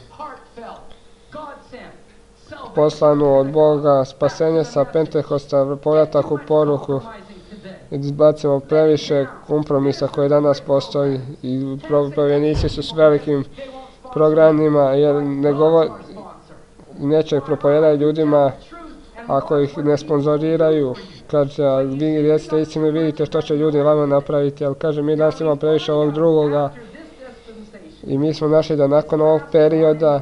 poslanu od Boga, spasenje sa Pentekosta, povratak u poruku. Izbacimo previše kompromisa koje danas postoji i propovjednici su s velikim programima jer ne govor, neće propovijedati ljudima ako ih ne sponzoriraju. Kaže, vi recite istinu, vidite što će ljudi vama napraviti, ali kaže, mi danas imamo previše ovog drugoga i mi smo našli da nakon ovog perioda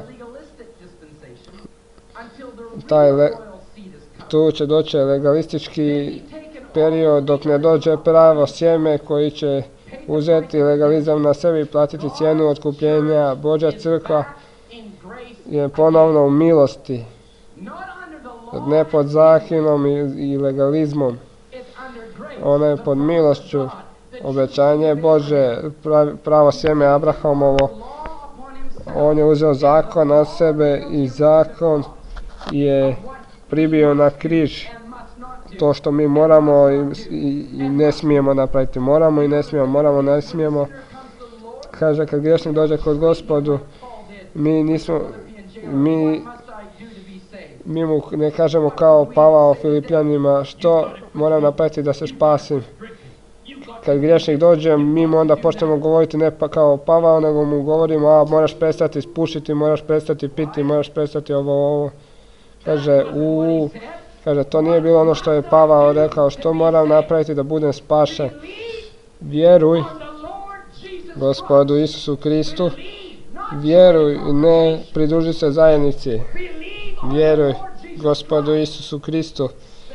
taj le, tu će doći legalistički period dok ne dođe pravo sjeme koji će uzeti legalizam na sebi i platiti cijenu otkupljenja. Božja crkva je ponovno u milosti, ne pod zakonom i, i legalizmom. Ona je pod milošću, obećanje Bože, pravo sjeme Abrahamovo. On je uzeo zakon na sebe i zakon je pribio na križ. to što mi moramo i, i, i ne smijemo napraviti. Moramo i ne smijemo, moramo, ne smijemo. Kaže, kad griješnik dođe kod Gospodu, mi nismo, mi, mi mu ne kažemo kao Pavao Filipljanima, što moram napraviti da se spasim. Kad griješnik dođe, mi mu onda počnemo govoriti ne pa kao Pavao, nego mu govorimo, a moraš prestati spušiti, moraš prestati piti, moraš prestati ovo, ovo. Kaže, u, kaže, to nije bilo ono što je Pavao rekao, što moram napraviti da budem spašen. Vjeruj Gospodu Isusu Kristu, vjeruj, ne pridruži se zajednici. Vjeruj Gospodu Isusu Kristu.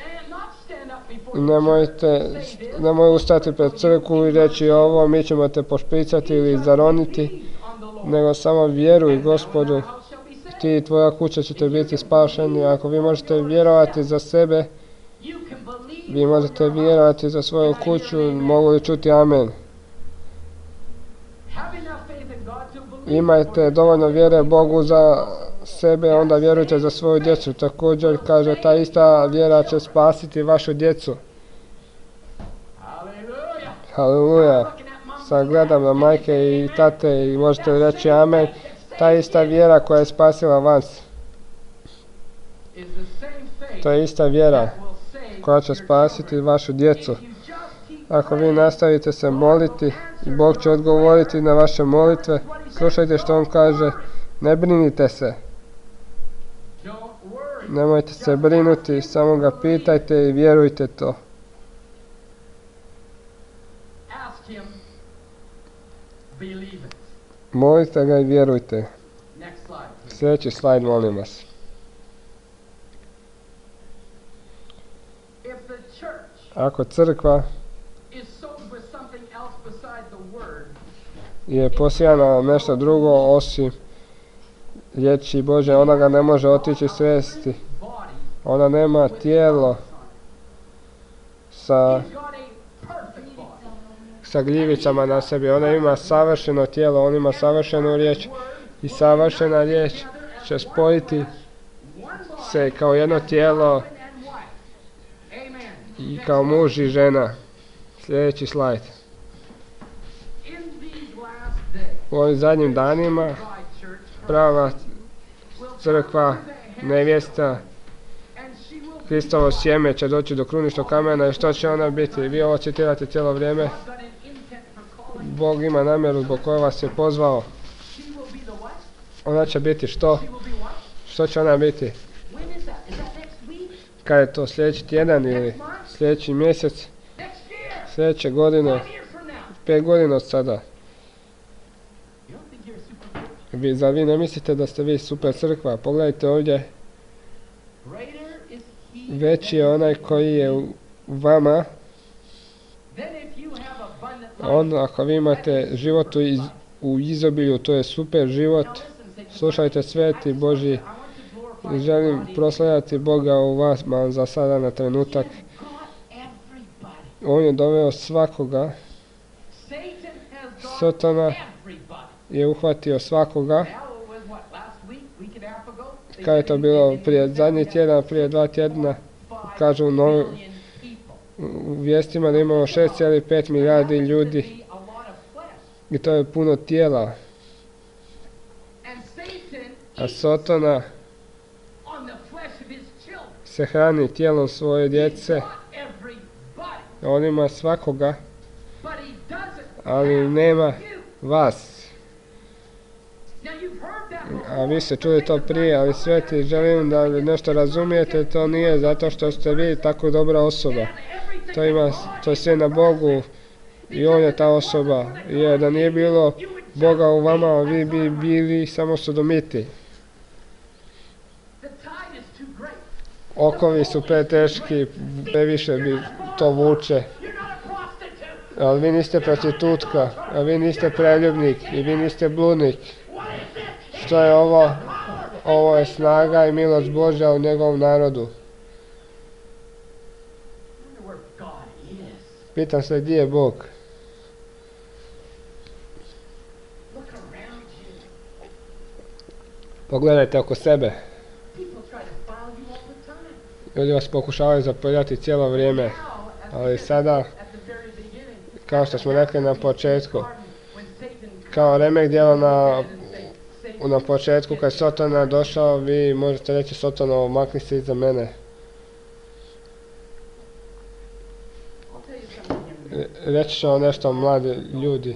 Nemojte, nemoj ustati pred crkvu i reći ovo, mi ćemo te pošpricati ili zaroniti, nego samo vjeruj Gospodu, ti i tvoja kuća ćete biti spašeni. Ako vi možete vjerovati za sebe, vi možete vjerovati za svoju kuću, mogu li čuti amen. Imajte dovoljno vjere Bogu za sebe, onda vjerujte za svoju djecu. Također kaže, ta ista vjera će spasiti vašu djecu. Haleluja. Sad gledam na majke i tate i možete reći amen. Ta ista vjera koja je spasila vas. To je ista vjera koja će spasiti vašu djecu. Ako vi nastavite se moliti, Bog će odgovoriti na vaše molitve. Slušajte što on kaže, ne brinite se. Nemojte se brinuti, samo ga pitajte i vjerujte to. Molite ga i vjerujte. Sljedeći slajd, molim vas. Ako crkva je posijana nešto drugo osim riječi Bože, ona ga ne može otići svesti. Ona nema tijelo sa, sa gljivicama na sebi. Ona ima savršeno tijelo, on ima savršenu riječ. I savršena riječ će spojiti se kao jedno tijelo i kao muž i žena. Sljedeći slajd. U ovim zadnjim danima prava crkva, nevjesta, Kristovo sjeme će doći do kruničnog kamena i što će ona biti? Vi ovo citirate cijelo vrijeme. Bog ima namjeru zbog koje vas je pozvao. Ona će biti što? Što će ona biti? Kad je to, sljedeći tjedan ili sljedeći mjesec? Sljedeće godine? Pet godina od sada. Vi, zar vi ne mislite da ste vi super crkva? Pogledajte ovdje. Veći je onaj koji je u vama. Onda ako vi imate život u, iz, u izobilju, to je super život. Slušajte sveti Božji. Želim proslavljati Boga u vas, man, za sada na trenutak. On je doveo svakoga. Satana je uhvatio svakoga. Kada je to bilo prije zadnji tjedan, prije dva tjedna, kažu u, novi, u vijestima da imamo šest zarez pet milijardi ljudi i to je puno tijela. A Satana se hrani tijelom svoje djece. On ima svakoga, ali nema vas. A vi ste čuli to prije, ali sveti, želim da nešto razumijete, to nije zato što ste vi tako dobra osoba. To ima, to je sve na Bogu i on je ta osoba. Jer da nije bilo Boga u vama, vi bi bili samo sodomiti. Okovi su preteški, previše bi to vuče. Ali vi niste prostitutka, a vi niste preljubnik i vi niste bludnik. Što je ovo? Ovo je snaga i milost Božja u njegovom narodu. Pitam se gdje je Bog. Pogledajte oko sebe. Ljudi vas pokušavaju zapeljati cijelo vrijeme, ali sada, kao što smo rekli na početku, kao remek djelo na, na početku kad je Sotona došao, vi možete reći Sotono, makni se iza mene. Reći ću vam nešto, mladi ljudi.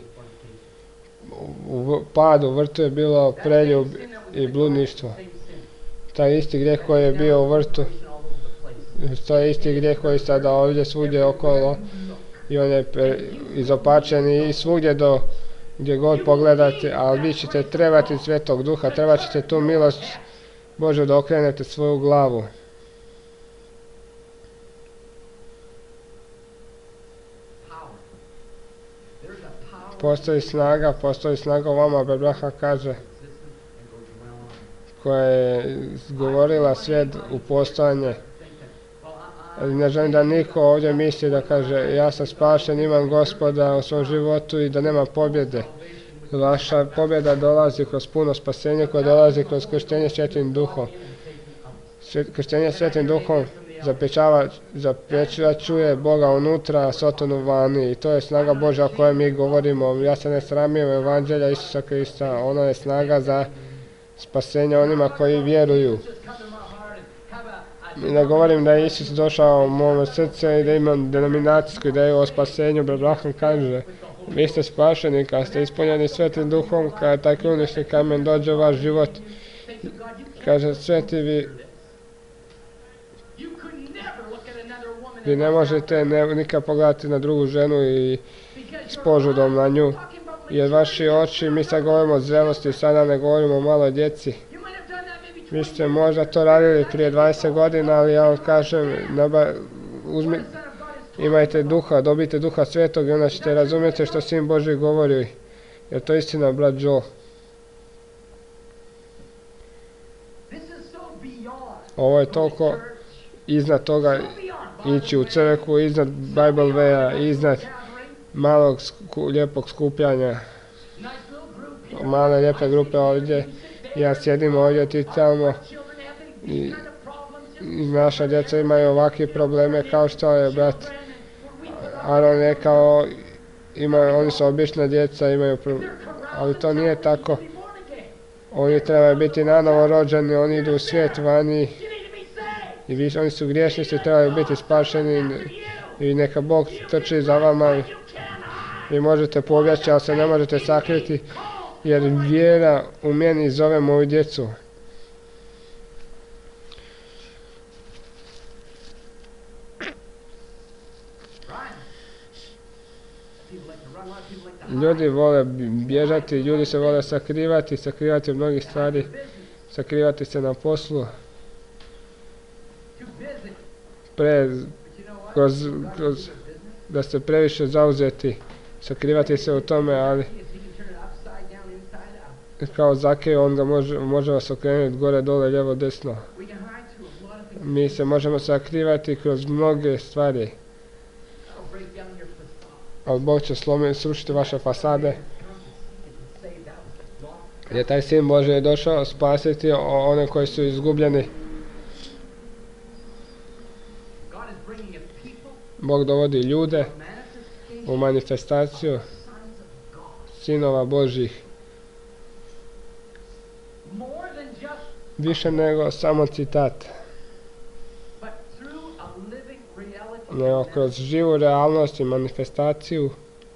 U padu vrtu je bilo preljub i bludništvo. Taj isti grijeh koji je bio u vrtu, to je isti grijeh koji sada ovdje svugdje okolo i on je izopačen i svugdje do gdje god pogledate, ali vi ćete trebati Svetog Duha, trebat ćete tu milost Božju da okrenete svoju glavu. Postoji snaga, postoji snaga u vama, Abraham kaže, koja je govorila svijet u postojanje. Ne želim da niko ovdje misli da kaže ja sam spašen, imam Gospoda u svom životu i da nema pobjede. Vaša pobjeda dolazi kroz puno spasenje koje dolazi kroz krštenje Svetim Duhom. Krštenje Svetim Duhom zapečaćuje Boga unutra, a Sotonu vani. I to je snaga Božja o kojoj mi govorimo. Ja se ne sramim Evanđelja Isusa Krista. Ono je snaga za spasenje onima koji vjeruju. I ne govorim da je Isus došao u moje srce i da imam denominacijsku ideju o spasenju. Abraham kaže, vi ste spašeni kad ste ispunjeni Svetim Duhom, kad taj krunični kamen dođe u vaš život. Kaže, sveti vi, vi ne možete ne, nikad pogledati na drugu ženu i s požudom na nju. Jer vaši oči, mi sad govorimo o zrelosti, sada ne govorimo o maloj djeci. Vi ste možda to radili prije dvadeset godina, ali ja vam kažem, neba, uzmi, imajte duha, dobijte duha svetog i onda ćete razumjeti što Sin Božji govori. Jer to je istina, brat Joe. Ovo je toliko iznad toga ići u crkvu, iznad Bible Way-a, iznad malog sku, lijepog skupljanja. Male lijepe grupe ovdje. Ja sjedim ovdje, ti tamo. I, i naša djeca imaju ovakve probleme kao što je brat Aaron rekao, imaju, oni su obična djeca, imaju probleme, ali to nije tako. Oni trebaju biti nanovo rođeni, oni idu u svijet vani i vi, oni su griješnici, trebaju biti spašeni i neka Bog trči za vama. Vi možete pobjeći, ali se ne možete sakriti, jer vjera u meni zove moju djecu. Ljudi vole bježati, ljudi se vole sakrivati, sakrivati od mnogih stvari, sakrivati se na poslu. Pre, kroz, kroz, da ste previše zauzeti, sakrivati se u tome, ali kao Zakej, on ga može, može vas okrenuti gore, dole, lijevo, desno. Mi se možemo sakrivati kroz mnoge stvari. Ali Bog će slomiti, srušiti vaše fasade. Jer taj Sin Božji je došao spasiti one koji su izgubljeni. Bog dovodi ljude u manifestaciju sinova Božjih. Više nego samo citat. Nego kroz živu realnost i manifestaciju.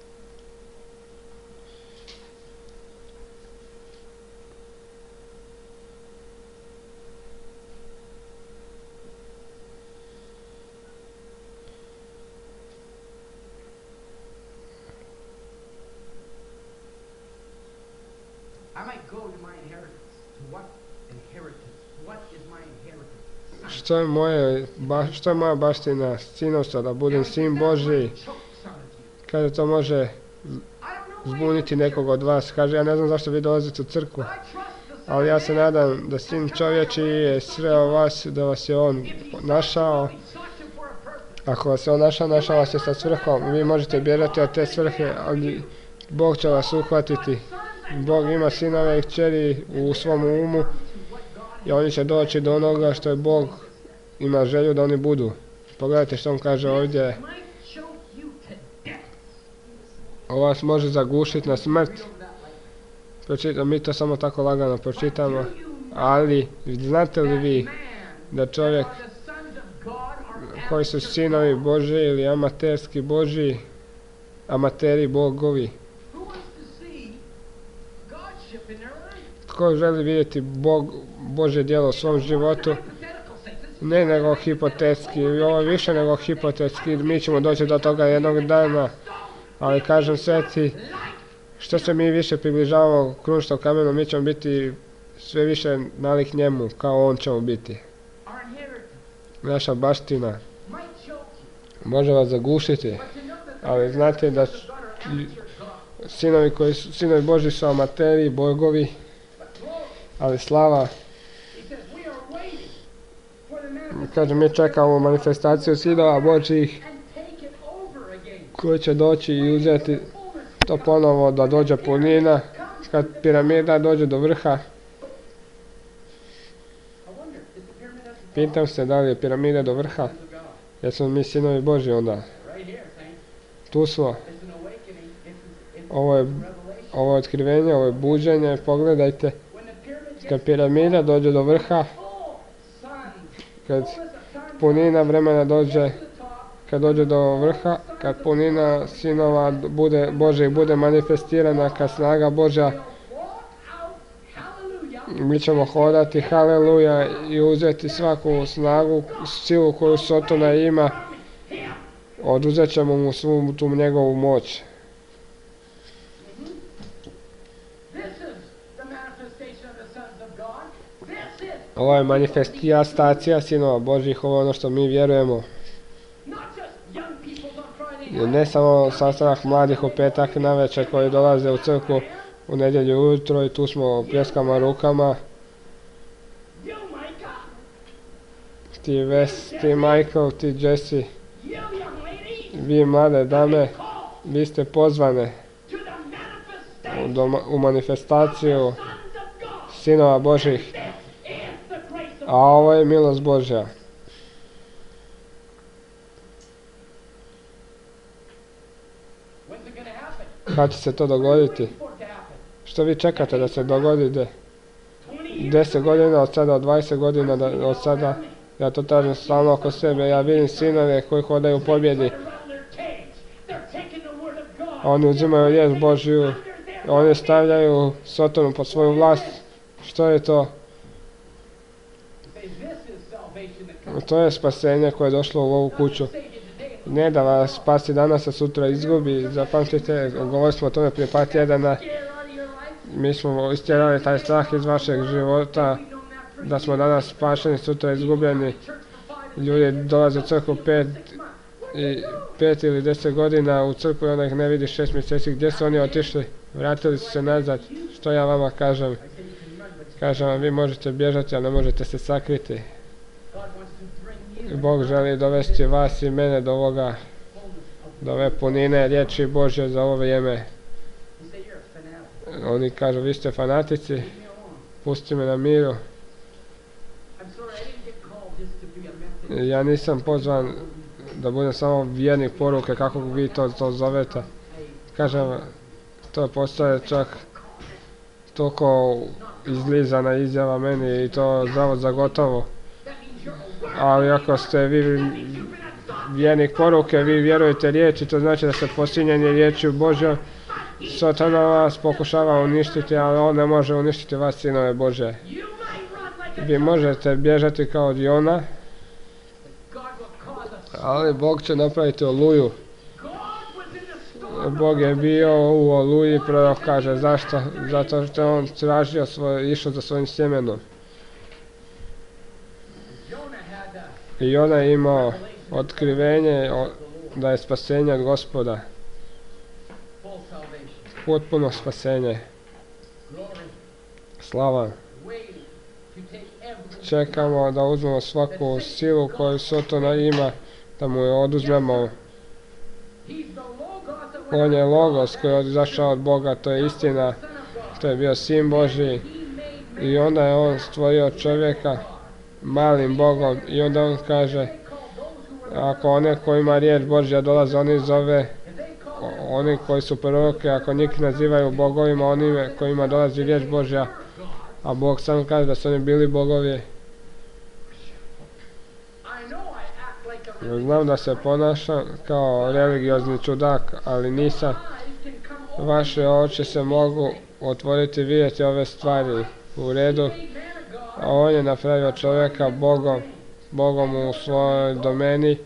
Što je, moje, ba, što je moja baština sinovstva, da budem Sin Božji? Kaže, to može zbuniti nekog od vas. Kaže, ja ne znam zašto vi dolazite u crkvu, ali ja se nadam da Sin čovječi je sreo vas, da vas je On našao. Ako vas je On našao, našao vas je sa svrhom. Vi možete bježati od te svrhe, ali Bog će vas uhvatiti. Bog ima sinove i kćeri u svom umu i oni će doći do onoga što je Bog ima želju da oni budu. Pogledajte što on kaže ovdje. Ovo vas može zagušiti na smrt. Pročitam, mi to samo tako lagano pročitamo. Ali, znate li vi da čovjek koji su sinovi Božji ili amaterski Božji, amateri Bogovi, tko želi vidjeti Bog, Božje djelo u svom životu, ne nego hipotetski, ovo je više nego hipotetski, mi ćemo doći do toga jednog dana, ali kažem sveti, što se mi više približavamo krunštvom kamenu, mi ćemo biti sve više nalik njemu, kao on ćemo biti. Naša baština može vas zagušiti, ali znate da sinovi, koji su, sinovi Božji su amateri, bogovi, ali slava, kaže, mi čekamo manifestaciju sinova Božjih koji će doći i uzeti to ponovo, da dođe punina, kad piramida dođe do vrha. Pitam se da li je piramida do vrha, jer smo mi sinovi Božji onda. Tu smo. Ovo je, ovo je otkrivenje, ovo je buđenje, pogledajte. Kad piramida dođe do vrha, kad punina vremena dođe, kad dođe do vrha, kad punina sinova bude, Božjih bude manifestirana, kad snaga Božja, mi ćemo hodati, haleluja, i uzeti svaku snagu, silu koju Sotona ima, oduzet ćemo mu svu tu njegovu moć. Ovo je manifestacija sinova Božjih, ovo je ono što mi vjerujemo. Ne samo sastanak mladih u petak navečer koji dolaze u crkvu u nedjelju ujutro i tu smo pljeskama rukama. Ti Wes, ti Michael, ti Jesse, vi mlade dame, vi ste pozvane u, doma, u manifestaciju sinova Božih, a ovo je milost Božja. Kad će se to dogoditi? Što vi čekate da se dogodi? deset godina od sada, od dvadeset godina da, od sada, ja to tražim stalno oko sebe, ja vidim sinove koji hodaju u pobjedi. Oni uzimaju riječ Božju, oni stavljaju Sotonu pod svoju vlast. Što je to? To je spasenje koje je došlo u ovu kuću. Ne da vas spasi danas, a sutra izgubi. Zapamtite, govorili smo o tome prije par tjedana. Mi smo istjerali taj strah iz vašeg života, da smo danas spašeni, sutra izgubljeni. Ljudi dolaze u crkvu pet, i, pet ili deset godina u crkvu i onda ih ne vidi šest mjeseci. Gdje su oni otišli? Vratili su se nazad. Što ja vama kažem? Kažem vam, vi možete bježati, ali ne možete se sakriti. Bog želi dovesti vas i mene do ovoga, do ove punine riječi Božje za ovo vrijeme. Oni kažu, vi ste fanatici, pusti me na miru. Ja nisam pozvan da budem samo vjernik poruke, kako vi to, to zovete. Kažem, to postaje čak toliko izlizana izjava meni i to zdravo za gotovo. Ali ako ste vi vjernik poruke, vi vjerujete riječi, to znači da ste posinjeni riječju Božjom. Sotona vas pokušava uništiti, ali on ne može uništiti vas, sinove Božje. Vi možete bježati kao od Jona, ali Bog će napraviti oluju. Bog je bio u oluji, prorok kaže, zašto? Zato što je on tražio svoj, išao za svojim sjemenom. I Jona je imao otkrivenje da je spasenje od Gospoda. Potpuno spasenje. Slava. Čekamo da uzmemo svaku silu koju Sotona ima, da mu je oduzmemo. On je Logos koji je izašao od Boga, to je istina, to je bio Sin Božji. I onda je on stvorio čovjeka malim Bogom. I onda on kaže, ako one kojima riječ Božja dolaze, oni zove, oni koji su proroke, ako njih nazivaju bogovima, onime kojima dolazi riječ Božja, a Bog sam kaže da su oni bili bogovi. Znam da se ponašam kao religiozni čudak, ali nisam. Vaše oči se mogu otvoriti i vidjeti ove stvari u redu. A on je napravio čovjeka Bogom, Bogom u svojoj domeni.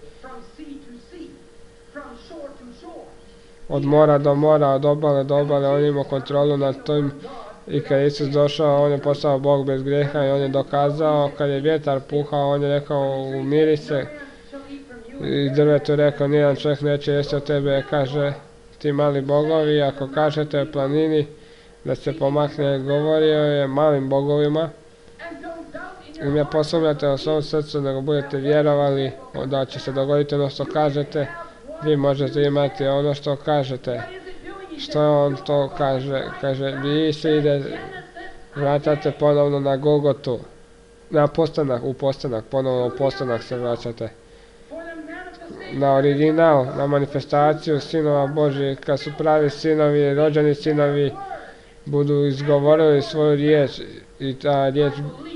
Od mora do mora, od obale do obale, on ima kontrolu nad tim. I kad je Isus došao, on je postao Bog bez grijeha i on je dokazao, kad je vjetar puhao, on je rekao umiri se. I drvetu rekao, nijedan čovjek neće jesti od tebe, kaže, ti mali bogovi, ako kažete planini da se pomakne, govorio je malim bogovima. I ne posumnjate u svom srcu, nego budete vjerovali da će se dogoditi ono što kažete, vi možete imati ono što kažete. Što on to kaže? Kaže, vi se ide, vraćate ponovno na Golgotu, na postanak, u postanak, ponovno u postanak se vraćate. Na original, na manifestaciju sinova Božih, kad su pravi sinovi, rođeni sinovi, budu izgovorili svoju riječ i ta riječ,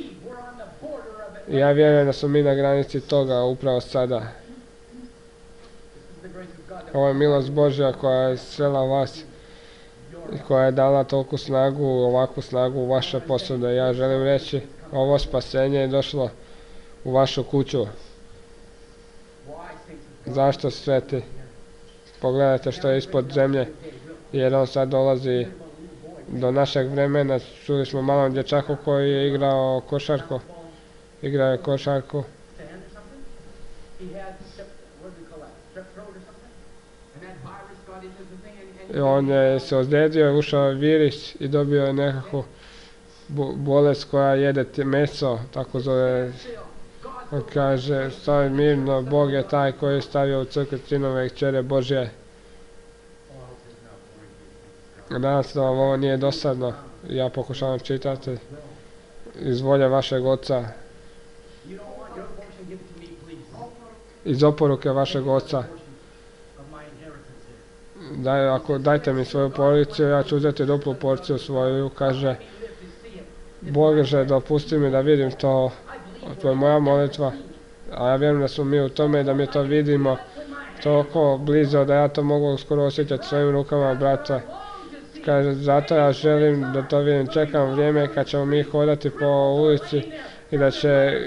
ja vjerujem da smo mi na granici toga upravo sada. Ovo je milost Božja koja je svela vas i koja je dala toliku snagu, ovakvu snagu u vaše posude. Ja želim reći, ovo spasenje je došlo u vašu kuću. Zašto sveti? Pogledajte što je ispod zemlje, jer on sad dolazi do našeg vremena. Čuli smo malom dječaku koji je igrao košarku. Igrao je košarku. I on je se ozlijedio, ušao je virus i dobio je nekakvu bolest koja jede meso, tako zove. On kaže, stavi mirno, Bog je taj koji je stavio u crkvi sinove i kćere Božje. Danas da vam ovo nije dosadno, ja pokušavam čitati iz volje vašeg Oca, iz oporuke vašeg Oca. Daj, ako, dajte mi svoju porciju, ja ću uzeti duplu porciju svoju, kaže, Bože, dopusti mi da vidim to, to je moja molitva, a ja vjerujem da smo mi u tome i da mi to vidimo toliko blizu da ja to mogu skoro osjećati svojim rukama, brata. Kaže, zato ja želim da to vidim, čekam vrijeme kad ćemo mi hodati po ulici i da će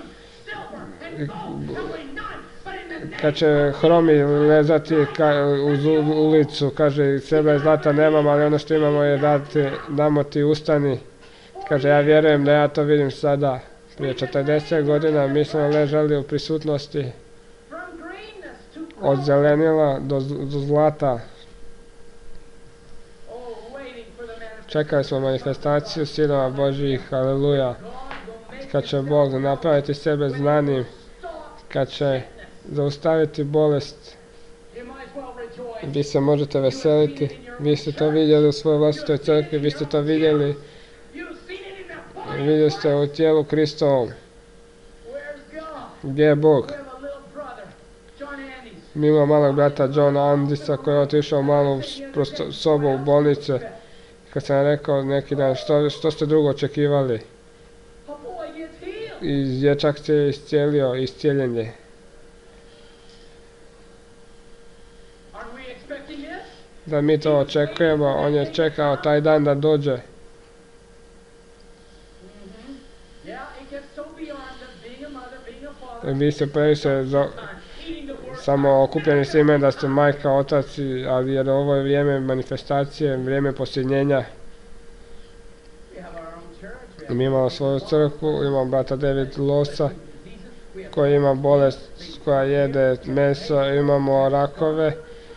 kad će hromi lezati uz ulicu, kaže, srebra i zlata nemam, ali ono što imamo je dati, damo ti, ustani. Kaže, ja vjerujem da ja to vidim sada. Prije četrdeset godina mi smo ležali u prisutnosti od zelenila do, do zlata. Čekali smo manifestaciju sinova Božjih, haleluja. Kad će Bog napraviti sebe znanim, kad će zaustaviti bolest, vi se možete veseliti. Vi ste to vidjeli u svojoj vlastitoj crkvi, vi ste to vidjeli. Vidjeli ste u tijelu Kristovom. Gdje je Bog? Mi imamo malog brata Johna Andisa koji je otišao u malu sobu u bolnice. Kad sam rekao neki dan, što, što ste drugo očekivali? I dječak se je iscijelio, iscijeljen je. Da mi to očekujemo, on je čekao taj dan da dođe. Vi ste previše samo okupljeni s ime da ste majka, otac, ali jer ovo je vrijeme manifestacije, vrijeme posljednjenja. Mi imamo svoju crkvu, imamo brata David Losa koji ima bolest koja jede meso, imamo rakove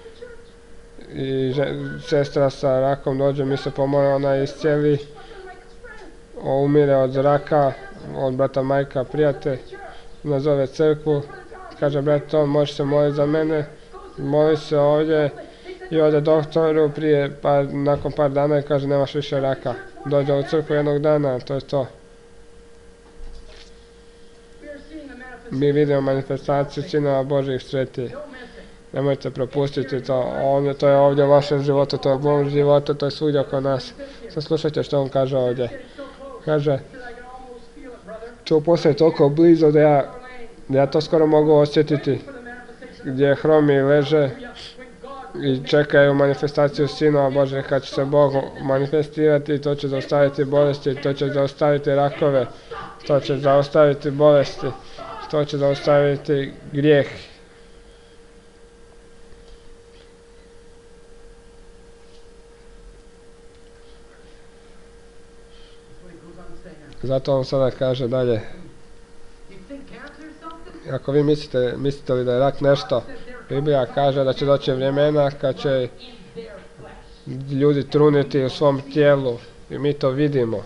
i sestra sa rakom dođe, mi se pomole, ona iscijeli, umire od raka, od brata Majka, prijatelj, nazove crkvu, kaže, brat Tom, možeš se moliti za mene, moli se ovdje i ode doktoru prije, pa nakon par dana i kaže, nemaš više raka. Dođe u crkvu jednog dana, to je to. mi vidimo manifestaciju sinova Božih sveti. Nemojte propustiti to, on, to je ovdje u vašem životu, to je u mom životu, to je svugdje oko nas. Saslušajte što on kaže ovdje. Kaže, to postaje toliko blizu da ja, da ja to skoro mogu osjetiti. Gdje hromi leže i čekaju manifestaciju sinova Božih. Kad će se Bog manifestirati, to će zaustaviti bolesti, to će zaustaviti rakove, to će zaustaviti bolesti, to će zaustaviti grijeh. Zato on sada kaže dalje. Ako vi mislite, mislite li da je rak nešto, Biblija kaže da će doći vremena kad će ljudi truniti u svom tijelu i mi to vidimo.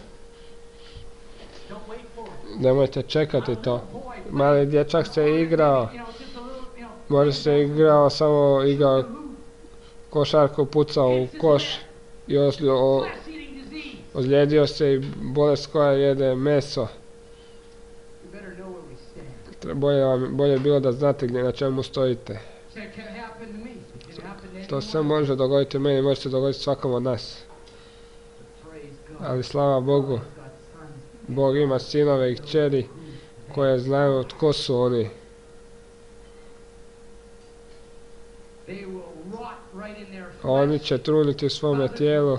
Nemojte čekati to. Mali dječak se igrao, može se igrao, samo igrao košarku, pucao u koš i ozlijedio se i bolest koja jede meso. Bolje, bolje bilo da znate gdje na čemu stojite. To se može dogoditi meni, može se dogoditi svakom od nas. Ali slava Bogu, Bog ima sinove i kćeri koje znaju tko su oni. Oni će truniti u svome tijelu.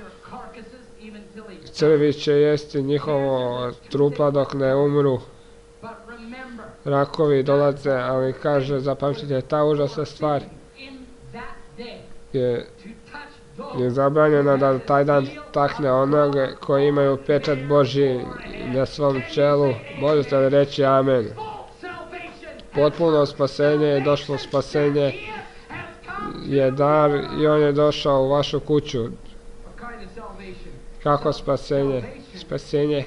Crvi će jesti njihovo trupla dok ne umru. Rakovi dolaze, ali kaže, zapamtite, ta užasna stvar je, je zabranjena da taj dan takne onoga koji imaju pečat Božji na svom čelu. Možete li reći amen? Potpuno spasenje je došlo, spasenje je dar i on je došao u vašu kuću. Kako spasenje? Spasenje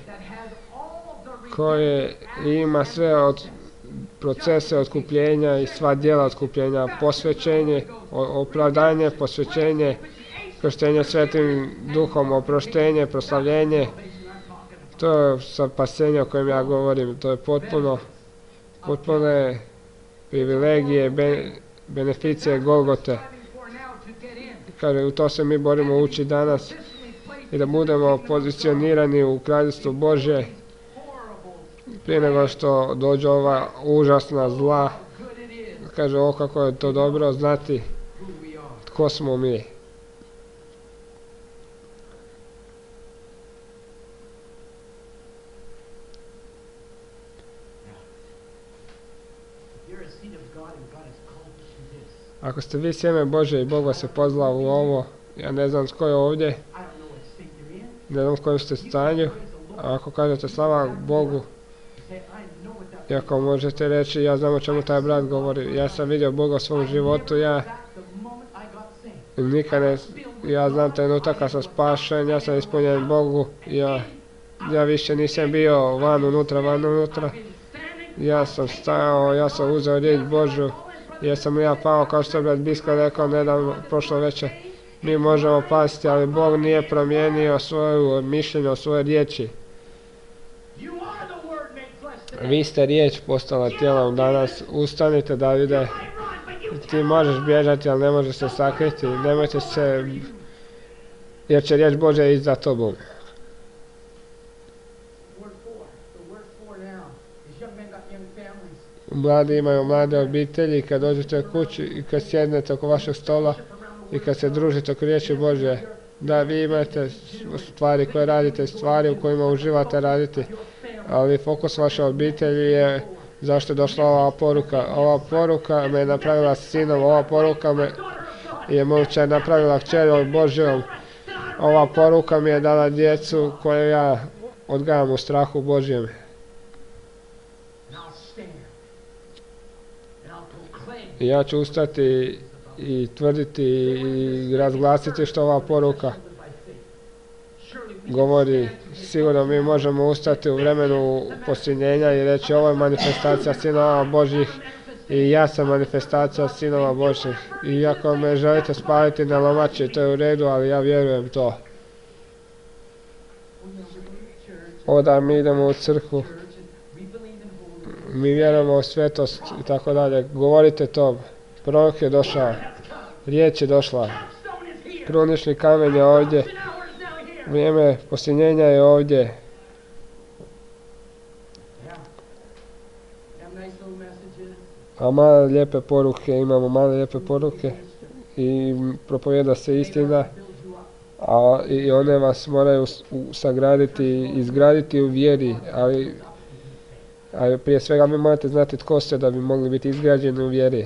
koje ima sve od procese otkupljenja i sva djela otkupljenja, posvećenje, opravdanje, posvećenje, krštenje svetim duhom, oproštenje, proslavljenje. To je spasenje o kojem ja govorim, to je potpuno, potpune privilegije, be, beneficije Golgote. Kaže, u to se mi borimo ući danas i da budemo pozicionirani u kraljevstvu Božje prije nego što dođe ova užasna zla. Kaže, o kako je to dobro znati tko smo mi. Ako ste vi sjeme Bože i Bog vas je pozvao u ovo, ja ne znam tko je ovdje, ne znam u kojem ste stanju, a ako kažete slava Bogu, i ako možete reći, ja znam o čemu taj brat govori, ja sam vidio Boga u svom životu, ja nikad ne, ja znam trenutak kad sam spašen, ja sam ispunjen Bogu, ja, ja više nisam bio van unutra, van unutra, ja sam stajao, ja sam uzeo riječ Božju, jesam li ja pao, kao što je brat Biska rekao nedavno, prošlo večer, mi možemo pasti, ali Bog nije promijenio svoju mišljenje o svoje riječi. Vi ste riječ postala tijelom danas, ustanite Davide, ti možeš bježati, ali ne možeš se sakriti, nemojte se, jer će riječ Božja ići za tobom. Mladi imaju mlade obitelji, kad dođete kući i kad sjednete oko vašeg stola i kad se družite oko riječi Božje, da vi imate stvari koje radite, stvari u kojima uživate raditi, ali fokus vaše obitelji je zašto je došla ova poruka. Ova poruka me je napravila sinom, ova poruka me je moća napravila kćerom Božjom, ova poruka mi je dala djecu koje ja odgajam u strahu Božjem. Ja ću ustati i tvrditi i razglasiti što ova poruka govori. Sigurno mi možemo ustati u vremenu posljednjenja i reći ovo je manifestacija sinova Božjih i ja sam manifestacija sinova Božjih. I ako me želite spaliti na lomači, to je u redu, ali ja vjerujem to. Onda mi idemo u crkvu Mi vjerujemo u svetost i tako dalje. Govorite to. Prorok je došao. Riječ je došla. Krunični kamen je ovdje. Vrijeme posljednjenja je ovdje. A male lijepe poruke, imamo male lijepe poruke i propovjeda se istina, a i one vas moraju sagraditi, izgraditi u vjeri, ali, ali prije svega vi morate znati tko ste da bi mogli biti izgrađeni u vjeri.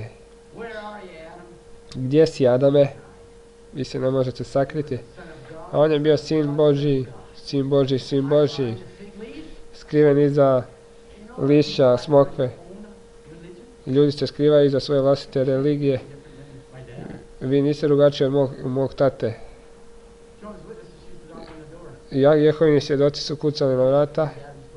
Gdje si, Adame? Vi se ne možete sakriti. A on je bio sin Božji, sin Božji, sin Božji, skriven iza lišća smokve. Ljudi se skrivaju iza svoje vlastite religije. Vi niste drugačiji od mog, mog tate. Ja, Jehovini svjedoci su kucali na vrata.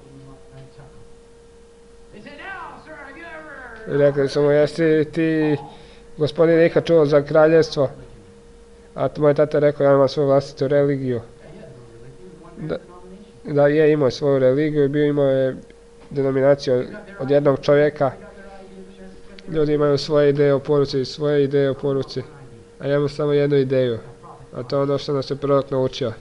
I rekli su mu, jesi ti, gospodine, ikad čuo za kraljevstvo? A moj tata rekao, ja imam svoju vlastitu religiju. Da, da je imao svoju religiju i bio imao je denominaciju od jednog čovjeka. Ljudi imaju svoje ideje o poruci, svoje ideje o poruci, a ja imam samo jednu ideju, a to je ono što nas je prorok naučio.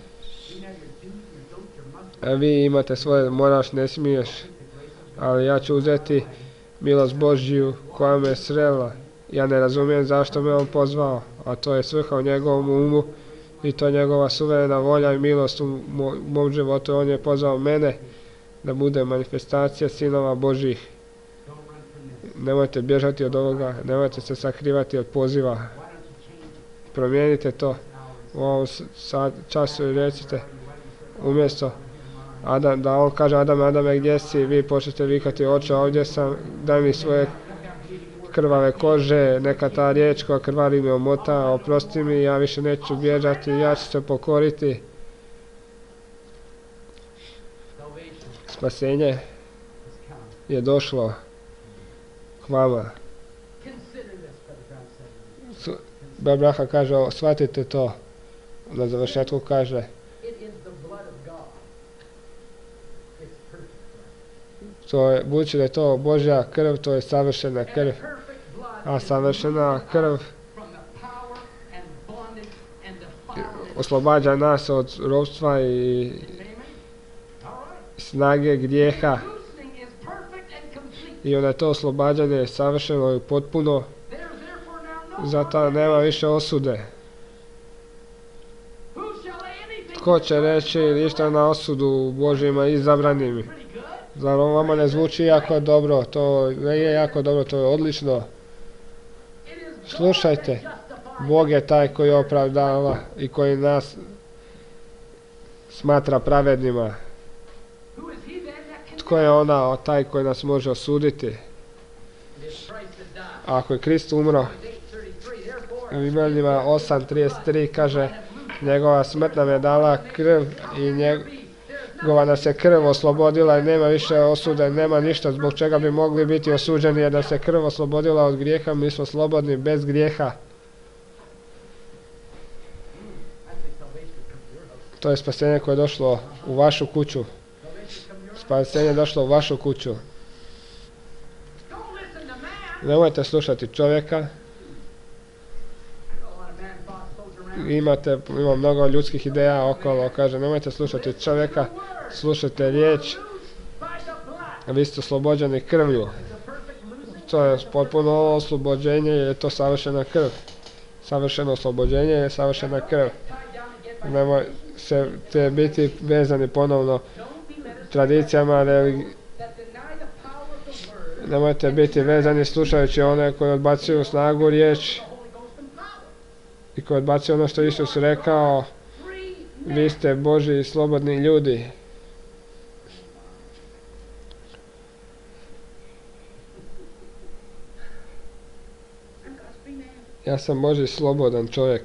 A vi imate svoje, moraš, ne smiješ, ali ja ću uzeti milost Božju koja me srela. Ja ne razumijem zašto me on pozvao, a to je svrha u njegovom umu i to je njegova suverena volja i milost u mom životu. On je pozvao mene da bude manifestacija sinova Božjih. Nemojte bježati od ovoga, nemojte se sakrivati od poziva. Promijenite to u ovom času i recite umjesto Adam, da on kaže Adame, Adame, gdje si? Vi počnete vikati, oče, ovdje sam, daj mi svoje krvave kože, neka ta riječ koja krvari me omota, oprosti mi, ja više neću bježati, ja ću se pokoriti. Spasenje je došlo k vama. Braha kaže, shvatite to. Na završetku kaže, to je, budući da je to Božja krv, to je savršena krv. A savršena krv oslobađa nas od ropstva i snage grijeha. I onda je to oslobađanje savršeno i potpuno. Zato nema više osude. Tko će reći ništa na osudu Božjima izabranim? Zar on vama ne zvuči jako dobro? To ne je jako dobro, to je odlično. Slušajte, Bog je taj koji opravdava i koji nas smatra pravednima. Tko je ona taj koji nas može osuditi? Ako je Krist umro, u Rimljanima osam trideset tri kaže, njegova smrt nam je dala krv i njegova nas je krv oslobodila i nema više osude, nema ništa zbog čega bi mogli biti osuđeni, jer da se krv oslobodila od grijeha, mi smo slobodni bez grijeha. To je spasenje koje je došlo u vašu kuću. Spasenje je došlo u vašu kuću. Nemojte slušati čovjeka. Imate, ima mnogo ljudskih ideja okolo, kaže, nemojte slušati čovjeka, slušajte riječ, vi ste oslobođeni krvlju. To je potpuno oslobođenje, jer je to savršena krv. Savršeno oslobođenje je savršena krv. Nemojte biti vezani ponovno tradicijama, nemojte biti vezani slušajući one koji odbacuju snagu riječi i koji odbacuju ono što Isus rekao, vi ste Božji slobodni ljudi. Ja sam Božji slobodan čovjek,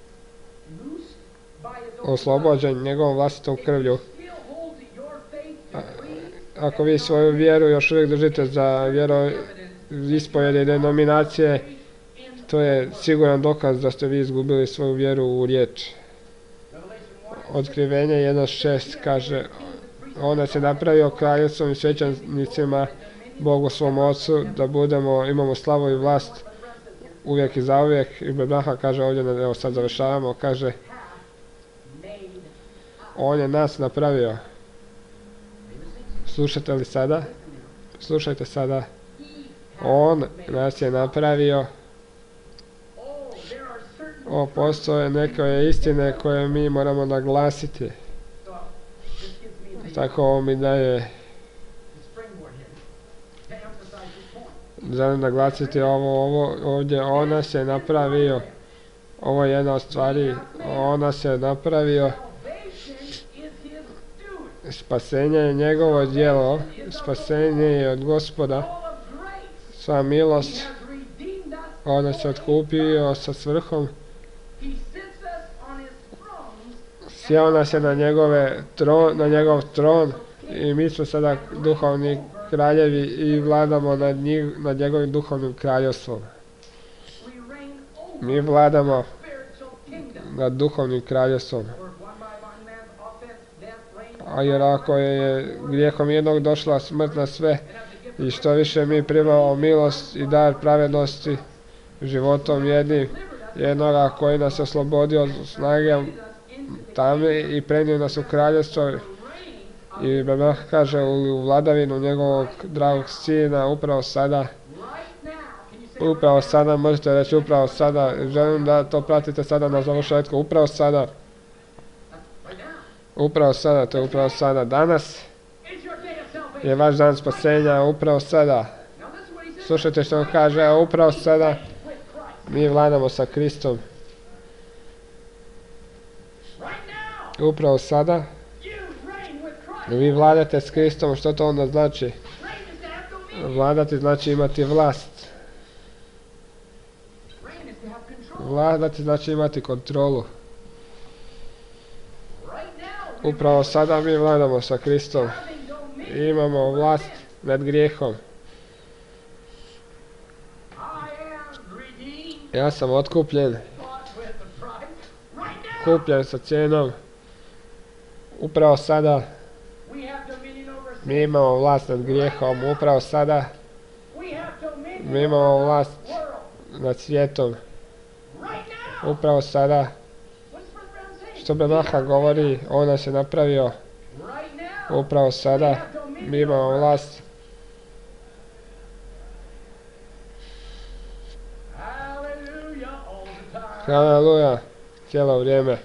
oslobođen njegovom vlastitom krvlju. A, ako vi svoju vjeru još uvijek držite za vjero ispovjede i denominacije, to je siguran dokaz da ste vi izgubili svoju vjeru u riječ. Otkrivenje jedan šest kaže, on nas je napravio kraljevstvom i svećenicima Bogu svom Ocu, da budemo, imamo slavu i vlast uvijek i zauvijek. I Bebraha kaže ovdje, evo sad završavamo, kaže On je nas napravio. Slušate li sada? Slušajte sada. On nas je napravio. O, postoje neke istine koje mi moramo naglasiti. Tako ovo mi daje. Želim naglasiti ovo, ovo ovdje. On nas je napravio. Ovo je jedna od stvari. On nas je napravio. Spasenje je njegovo djelo. Spasenje je od Gospoda. Sva milost. On nas je otkupio sa svrhom. Sjeo nas je na, njegove tron, na njegov tron i mi smo sada duhovni kraljevi i vladamo nad, njih, nad njegovim duhovnim kraljevstvom. Mi vladamo nad duhovnim kraljevstvom. A jer ako je grijehom jednog došla smrt na sve i što više mi primamo milost i dar pravednosti životom jednim jednoga koji nas je oslobodio od snage tame i prenio nas u kraljevstvo i Bebrah kaže u vladavinu njegovog dragog sina upravo sada. Upravo sada, možete reći upravo sada, želim da to pratite sada na završetku, upravo sada. Upravo sada, to je upravo sada. Danas je vaš dan spasenja, upravo sada. Slušajte što on kaže, upravo sada mi vladamo sa Kristom. Upravo sada vi vladate s Kristom, što to onda znači? Vladati znači imati vlast. Vladati znači imati kontrolu. Upravo sada mi vladamo sa Kristom. Imamo vlast nad grijehom. Ja sam otkupljen. Kupljen sa cijenom. Upravo sada mi imamo vlast nad grijehom. Upravo sada mi imamo vlast nad svijetom. Upravo sada. Što Bebraha govori, on nas je napravio. Upravo sada mi imamo vlast. Haleluja, cijelo vrijeme.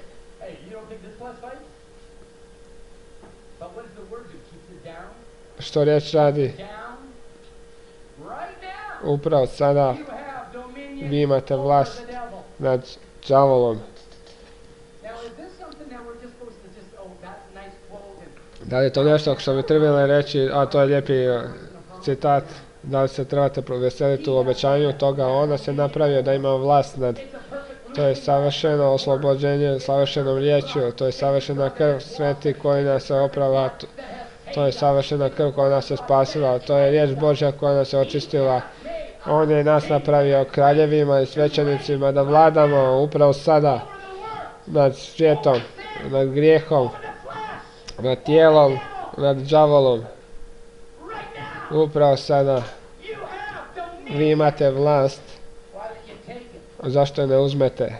Što riječ radi? Upravo sada vi imate vlast nad đavolom. Da li je to nešto što bi trebali reći, a to je lijepi citat, da li se trebate veseliti u obećanju toga, on nas je napravio da ima vlast nad. To je savršeno oslobođenje savršenom riječju, to je savršena krv sveti koji nas je oprala, to je savršena krv koja nas je spasila, to je riječ Božja koja nas je očistila. On je nas napravio kraljevima i svećenicima da vladamo upravo sada nad svijetom, nad grijehom, nad tijelom, nad đavolom. Upravo sada vi imate vlast. Zašto je ne uzmete?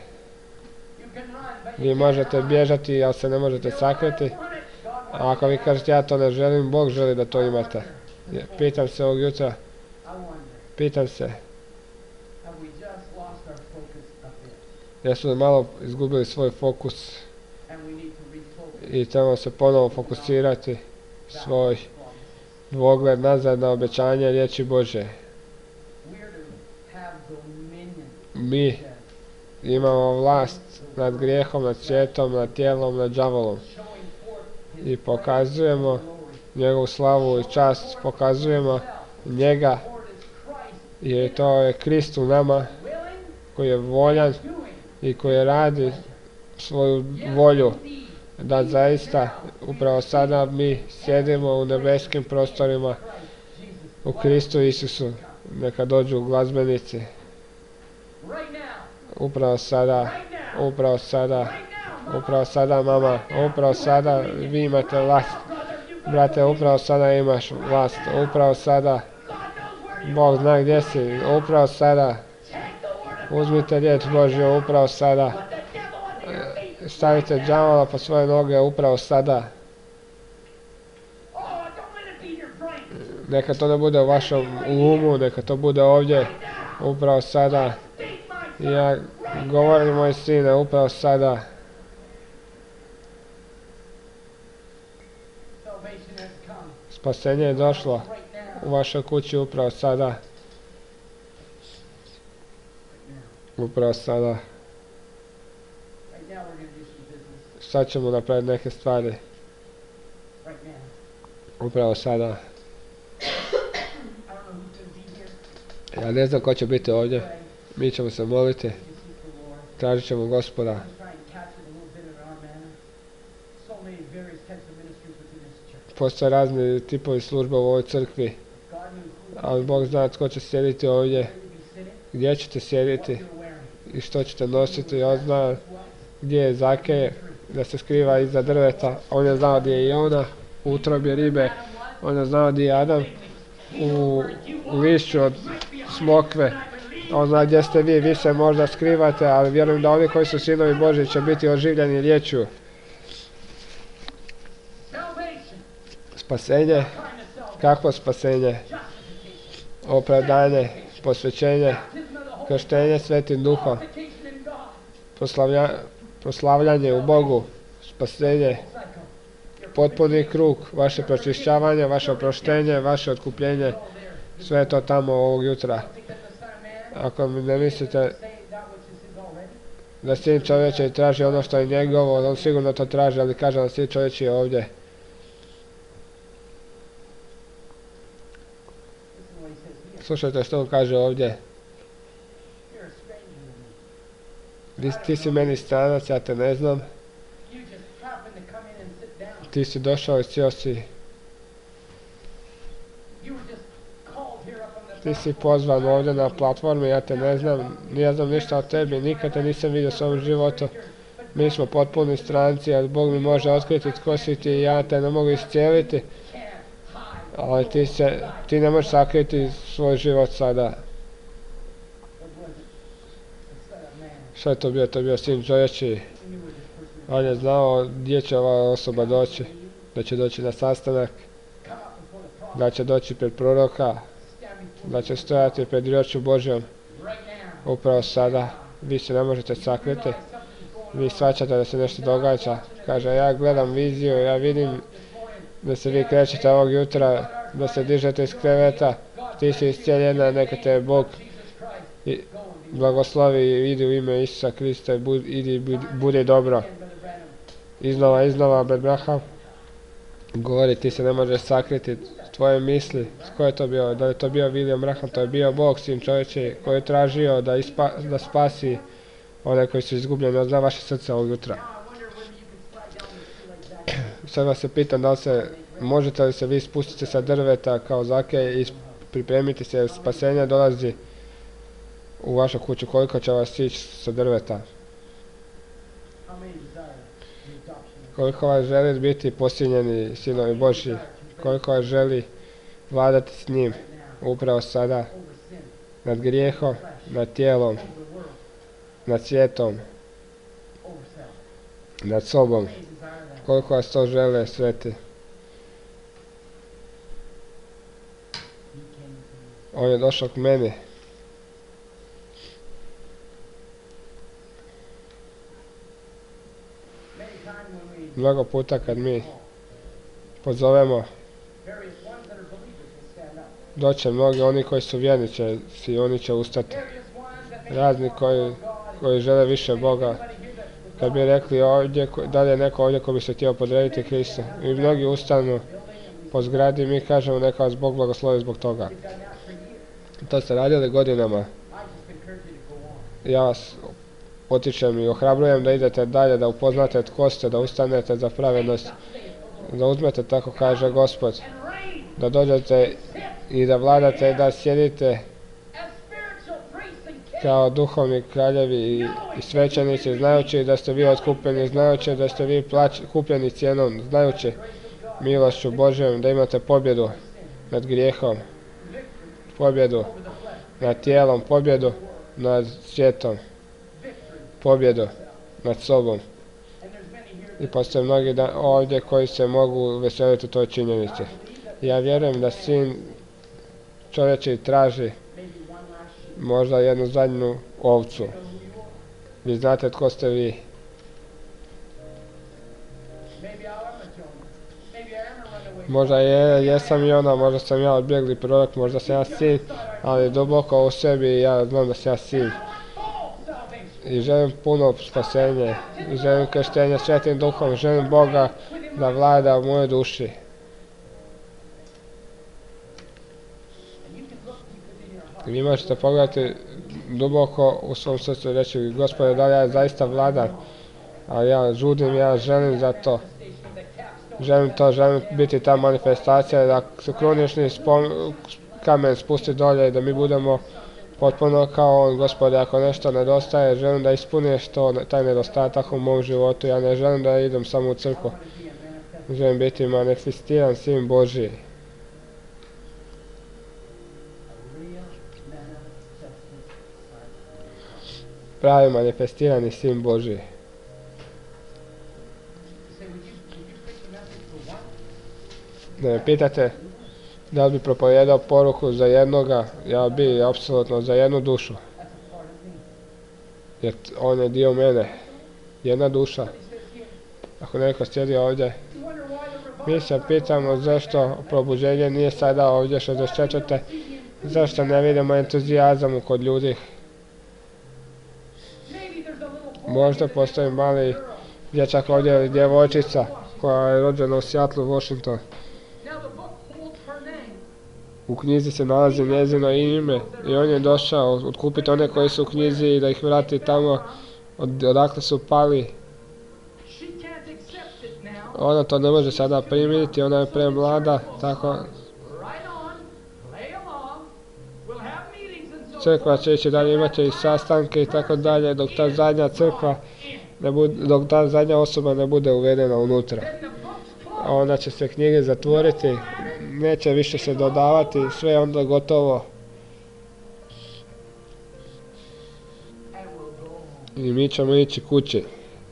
Vi možete bježati, ali se ne možete sakriti. A ako vi kažete ja to ne želim, Bog želi da to imate. Pitam se ovog jutra. Pitam se. Jesu malo izgubili svoj fokus i trebamo se ponovo fokusirati svoj dvogled nazad na obećanje riječi Bože. Mi imamo vlast nad grijehom, nad svijetom, nad tijelom, nad đavolom. I pokazujemo njegovu slavu i čast, pokazujemo njega. I to je Krist u nama koji je voljan i koji radi svoju volju da zaista upravo sada mi sjedimo u nebeskim prostorima u Kristu Isusu. Neka dođu glazbenici. Upravo sada, upravo sada, upravo sada mama, upravo sada vi imate vlast. Brate, upravo sada imaš vlast, upravo sada Bog zna gdje si, upravo sada. Uzmite riječ Božju upravo sada. Stavite đavola po svoje noge upravo sada. Neka to ne bude u vašom umu, neka to bude ovdje upravo sada. Ja govorim, moj sine, upravo sada. Spasenje je došlo u vašoj kući upravo sada. Upravo sada. Sad ćemo napraviti neke stvari. Upravo sada. Ja ne znam ko će biti ovdje. Mi ćemo se moliti. Tražit ćemo Gospoda. Postoje razni tipovi službe u ovoj crkvi. Ali Bog zna tko će sjediti ovdje. Gdje ćete sjediti. I što ćete nositi. On zna gdje je Zakej. Da se skriva iza drveta. On je znao gdje je Jona. U utrobi ribe. On je znao gdje je Adam. U lišću od smokve. On zna gdje ste vi. Vi se možda skrivate. Ali vjerujem da oni koji su sinovi Božji će biti oživljeni riječju. Spasenje. Kakvo spasenje? Opravdanje. Posvećenje. Krštenje Svetim Duhom. Proslavlja, proslavljanje u Bogu. Spasenje. Potpuni krug. Vaše pročišćavanje. Vaše oproštenje. Vaše otkupljenje. Sve je to tamo ovog jutra. Ako mi ne mislite da Sin čovječe traži ono što je njegovo, on sigurno to traži, ali kaže da Sin čovječe je ovdje. Slušajte što on kaže ovdje. Ti si meni stranac, ja te ne znam. Ti si došao i sjeo si. Ti si pozvan ovdje na platformi, ja te ne znam. Ne znam ništa o tebi, nikad te nisam vidio u svom životu. Mi smo potpuni stranci, ali Bog mi može otkriti tko si ti i ja te ne mogu iscijeliti. Ali ti, se, ti ne možeš sakriti svoj život sada. Što je to bio? To je bio Sin čovječi. On je znao gdje će ova osoba doći. Da će doći na sastanak. Da će doći pred proroka. Da će stojati pred riječju Božjom. Upravo sada. Vi se ne možete sakriti. Vi shvaćate da se nešto događa. Kaže, ja gledam viziju, ja vidim da se vi krećete ovog jutra, da se dižete iz kreveta, ti si iscijeljena, neka te Bog i blagoslovi i idi u ime Isusa Krista i budi, idi, budi dobro. Iznova, iznova, brat Branham govori, ti se ne možeš sakriti, tvoje misli, ko je to bio, da je to bio William Branham, to je bio Bog, Sin čovječi, koji je tražio da, ispa, da spasi one koji su izgubljeni, on zna vaše srce ovog jutra. Sad vas se pitam da li se, možete li se vi spustiti sa drveta kao Zakej i pripremiti se, jer spasenje dolazi u vašu kuću, koliko će vas ići sa drveta? Koliko vas želi biti posinjeni sinovi Božji, koliko vas želi vladati s njim, upravo sada, nad grijehom, nad tijelom, nad svijetom, nad sobom. Koliko vas to žele, sveti. On je došao k meni. Mnogo puta kad mi pozovemo, doće mnogi oni koji su vjernici i oni će ustati. Razni koji, koji žele više Boga. Kad bi rekli ovdje, da li je neko ovdje ko bi se htio podrediti Kristu. I mnogi ustanu po zgradi, mi kažemo neka vas Bog blagoslovi zbog toga. To ste radili godinama. Ja vas potičem i ohrabrujem da idete dalje, da upoznate tko ste, da ustanete za pravednost, da uzmete, tako kaže Gospod, da dođete i da vladate i da sjedite kao duhovni kraljevi i, i svećenici, znajući da ste vi otkupljeni, znajući da ste vi plać, kupljeni cijenom, znajući milošću Božjom da imate pobjedu nad grijehom, pobjedu nad tijelom, pobjedu nad svijetom, pobjedu nad sobom. I postoje mnogi da, ovdje koji se mogu veseliti toj činjenici. Ja vjerujem da Sin čovječiji traži možda jednu zadnju ovcu. Vi znate tko ste vi. Možda je, jesam i ona, možda sam ja odbjegli prorok, možda sam ja sin, ali duboko u sebi ja znam da sam ja sin. I želim puno spasenje, i želim krštenje Svetim Duhom, želim Boga da vlada u mojoj duši. I vi možete pogledati duboko u svom srcu i reći, Gospode, da li ja zaista vladam, ali ja žudim, ja želim za to. Želim to, želim biti ta manifestacija, da se krunični kamen spusti dolje i da mi budemo potpuno kao on. Gospode, ako nešto nedostaje, želim da ispuniš to, taj nedostatak u mom životu. Ja ne želim da idem samo u crkvu. Želim biti manifestiran Sin Božji. Pravi manifestirani Sin Božji. Da me pitate da li bi propovijedao poruku za jednoga, ja bi apsolutno za jednu dušu. Jer on je dio mene. Jedna duša. Ako neko sjedi ovdje, mi se pitamo zašto probuđenje nije sada ovdje šezdeset četvrte. Zašto ne vidimo entuzijazam kod ljudi. Možda postoji mali dječak ovdje ili djevojčica koja je rođena u Seattlu, Washington. U knjizi se nalazi njezino ime i on je došao otkupiti one koji su u knjizi i da ih vrati tamo od, odakle su pali. Ona to ne može sada primiti, ona je premlada, tako. Crkva će ići dalje, imat će i sastanke i tako dalje, dok ta zadnja crkva, ne bude, dok ta zadnja osoba ne bude uvedena unutra. A onda će se knjige zatvoriti, neće više se dodavati, sve je onda gotovo. I mi ćemo ići kući.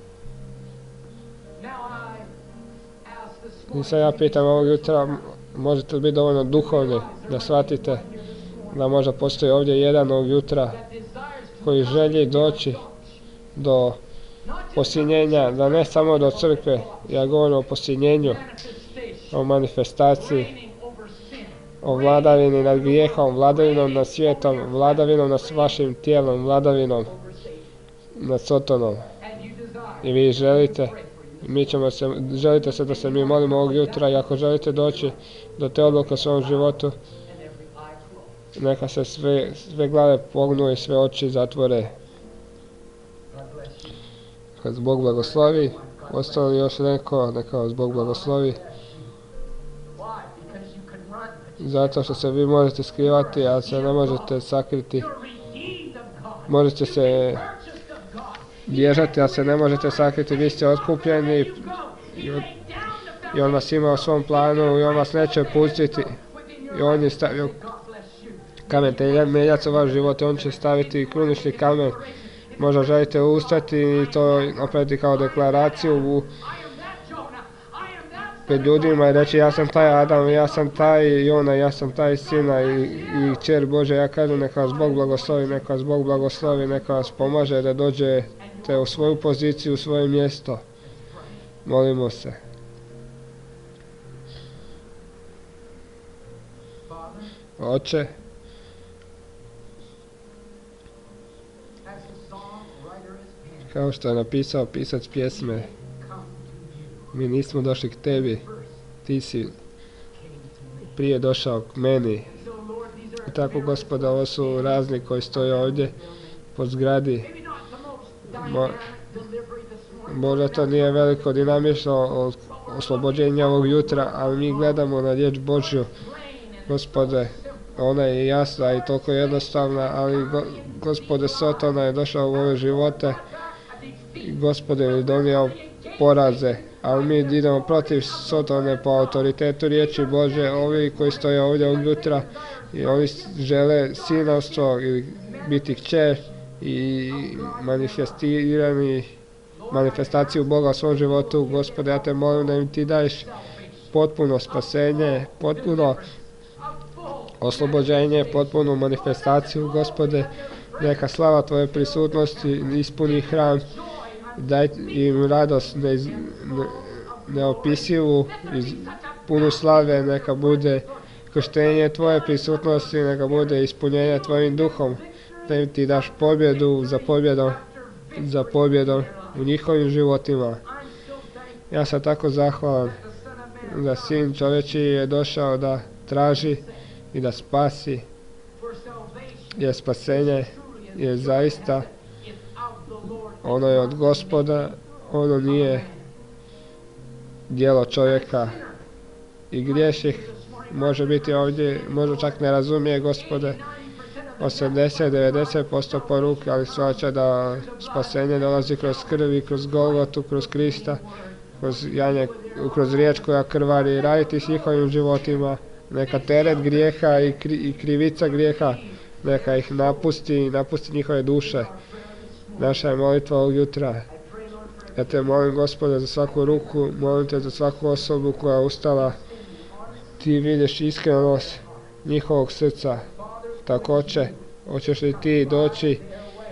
I sad ja pitam ovog jutra, možete li biti dovoljno duhovni da shvatite da možda postoji ovdje jedan ovog jutra koji želi doći do posinjenja, da ne samo do crkve, ja govorim o posinjenju, o manifestaciji, o vladavini nad grijehom, vladavinom nad svijetom, vladavinom nad vašim tijelom, vladavinom nad Sotonom. I vi želite, mi ćemo se, želite se da se mi molimo ovog jutra i ako želite doći do te odluke u svom životu, neka se sve, sve glave pognu i sve oči zatvore. Kad Bog blagoslovi, ostalo još neko, neka vas Bog blagoslovi. Zato što se vi možete skrivati, a se ne možete sakriti. Možete se bježati, a se ne možete sakriti. Vi ste otkupljeni i on vas ima u svom planu i on vas neće pustiti. I on je stavio kamen temeljac u vaš život i on će staviti krunični kamen. Možda želite ustati i to napraviti kao deklaraciju u, pred ljudima i reći ja sam taj Adam, ja sam taj Jona, ja sam taj Sina i, i Kćer Bože. Ja kažem neka vas Bog blagoslovi, neka vas Bog blagoslovi, neka vas pomaže da dođete u svoju poziciju, u svoje mjesto. Molimo se. Oče, kao što je napisao pisac pjesme, mi nismo došli k tebi, ti si prije došao k meni. I tako, Gospode, ovo su razni koji stoje ovdje po zgradi. Mo, možda to nije veliko dinamično oslobođenje ovog jutra, ali mi gledamo na riječ Božju. Gospode, ona je jasna i toliko jednostavna, ali go, Gospode, Sotona je došao u ove živote i Gospode je donio poraze. ali mi idemo protiv Sotone po autoritetu riječi Bože. Ovi koji stoje ovdje od jutra i oni žele sinovstvo ili biti kćer i manifestirani manifestaciju Boga u svom životu. Gospode, ja te molim da im ti daješ potpuno spasenje, potpuno oslobođenje, potpunu manifestaciju. Gospode, neka slava tvoje prisutnosti ispuni hram, daj im radost neiz, ne, neopisivu, iz, punu slave, neka bude krštenje tvoje prisutnosti, neka bude ispunjenje tvojim duhom, da im ti daš pobjedu za pobjedom, za pobjedom u njihovim životima. Ja sam tako zahvalan da Sin čovječiji je došao da traži i da spasi, jer spasenje je zaista ono je od Gospoda, ono nije djelo čovjeka. I griješih može biti ovdje, možda čak ne razumije, Gospode, osamdeset do devedeset posto poruke, ali shvaća da spasenje dolazi kroz krv i kroz Golgotu, kroz Krista, kroz, janje, kroz riječ koja krvari, raditi s njihovim životima. Neka teret grijeha i, kri, i krivica grijeha, neka ih napusti, napusti njihove duše. Naša je molitva ovog jutra. Ja te molim, Gospode, za svaku ruku, molim te za svaku osobu koja je ustala. Ti vidiš iskrenost njihovog srca. Također, hoćeš li ti doći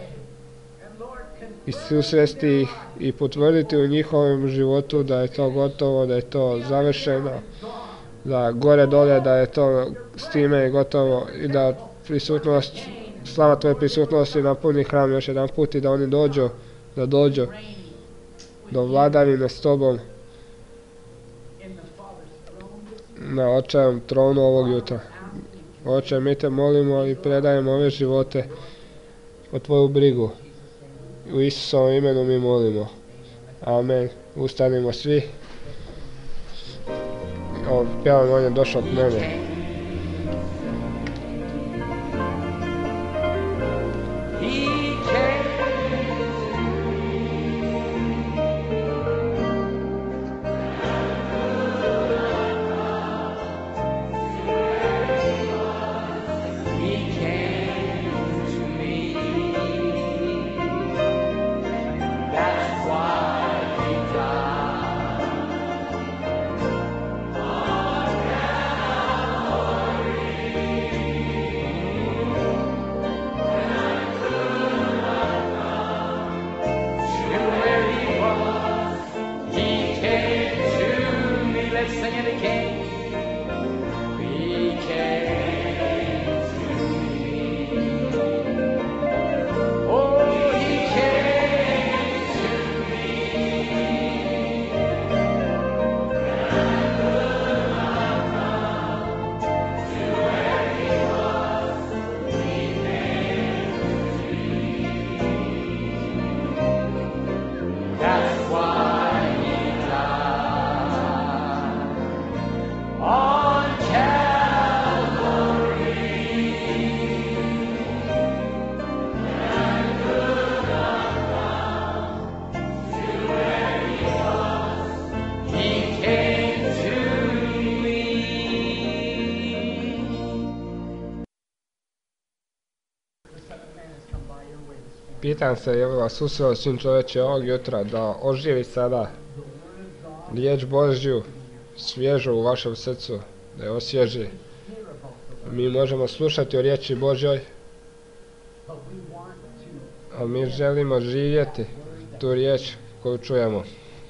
i susresti ih i potvrditi u njihovom životu da je to gotovo, da je to završeno, da gore dole da je to s time gotovo i da prisutnost, slava tvoje prisutnosti napuni hram još jedan put i da oni dođu, da dođu do vladavine s tobom na Očevom tronu ovog jutra. Oče, mi te molimo i predajemo ove živote o tvoju brigu. U Isusovom imenu mi molimo. Amen. Ustanimo svi. Ovo pjevan, on je došao k mene. Pitam se, je li vas susreo Sin čovječe ovog jutra da oživi sada riječ Božju svježu u vašem srcu, da je osvježi. Mi možemo slušati o riječi Božjoj, a mi želimo živjeti tu riječ koju čujemo.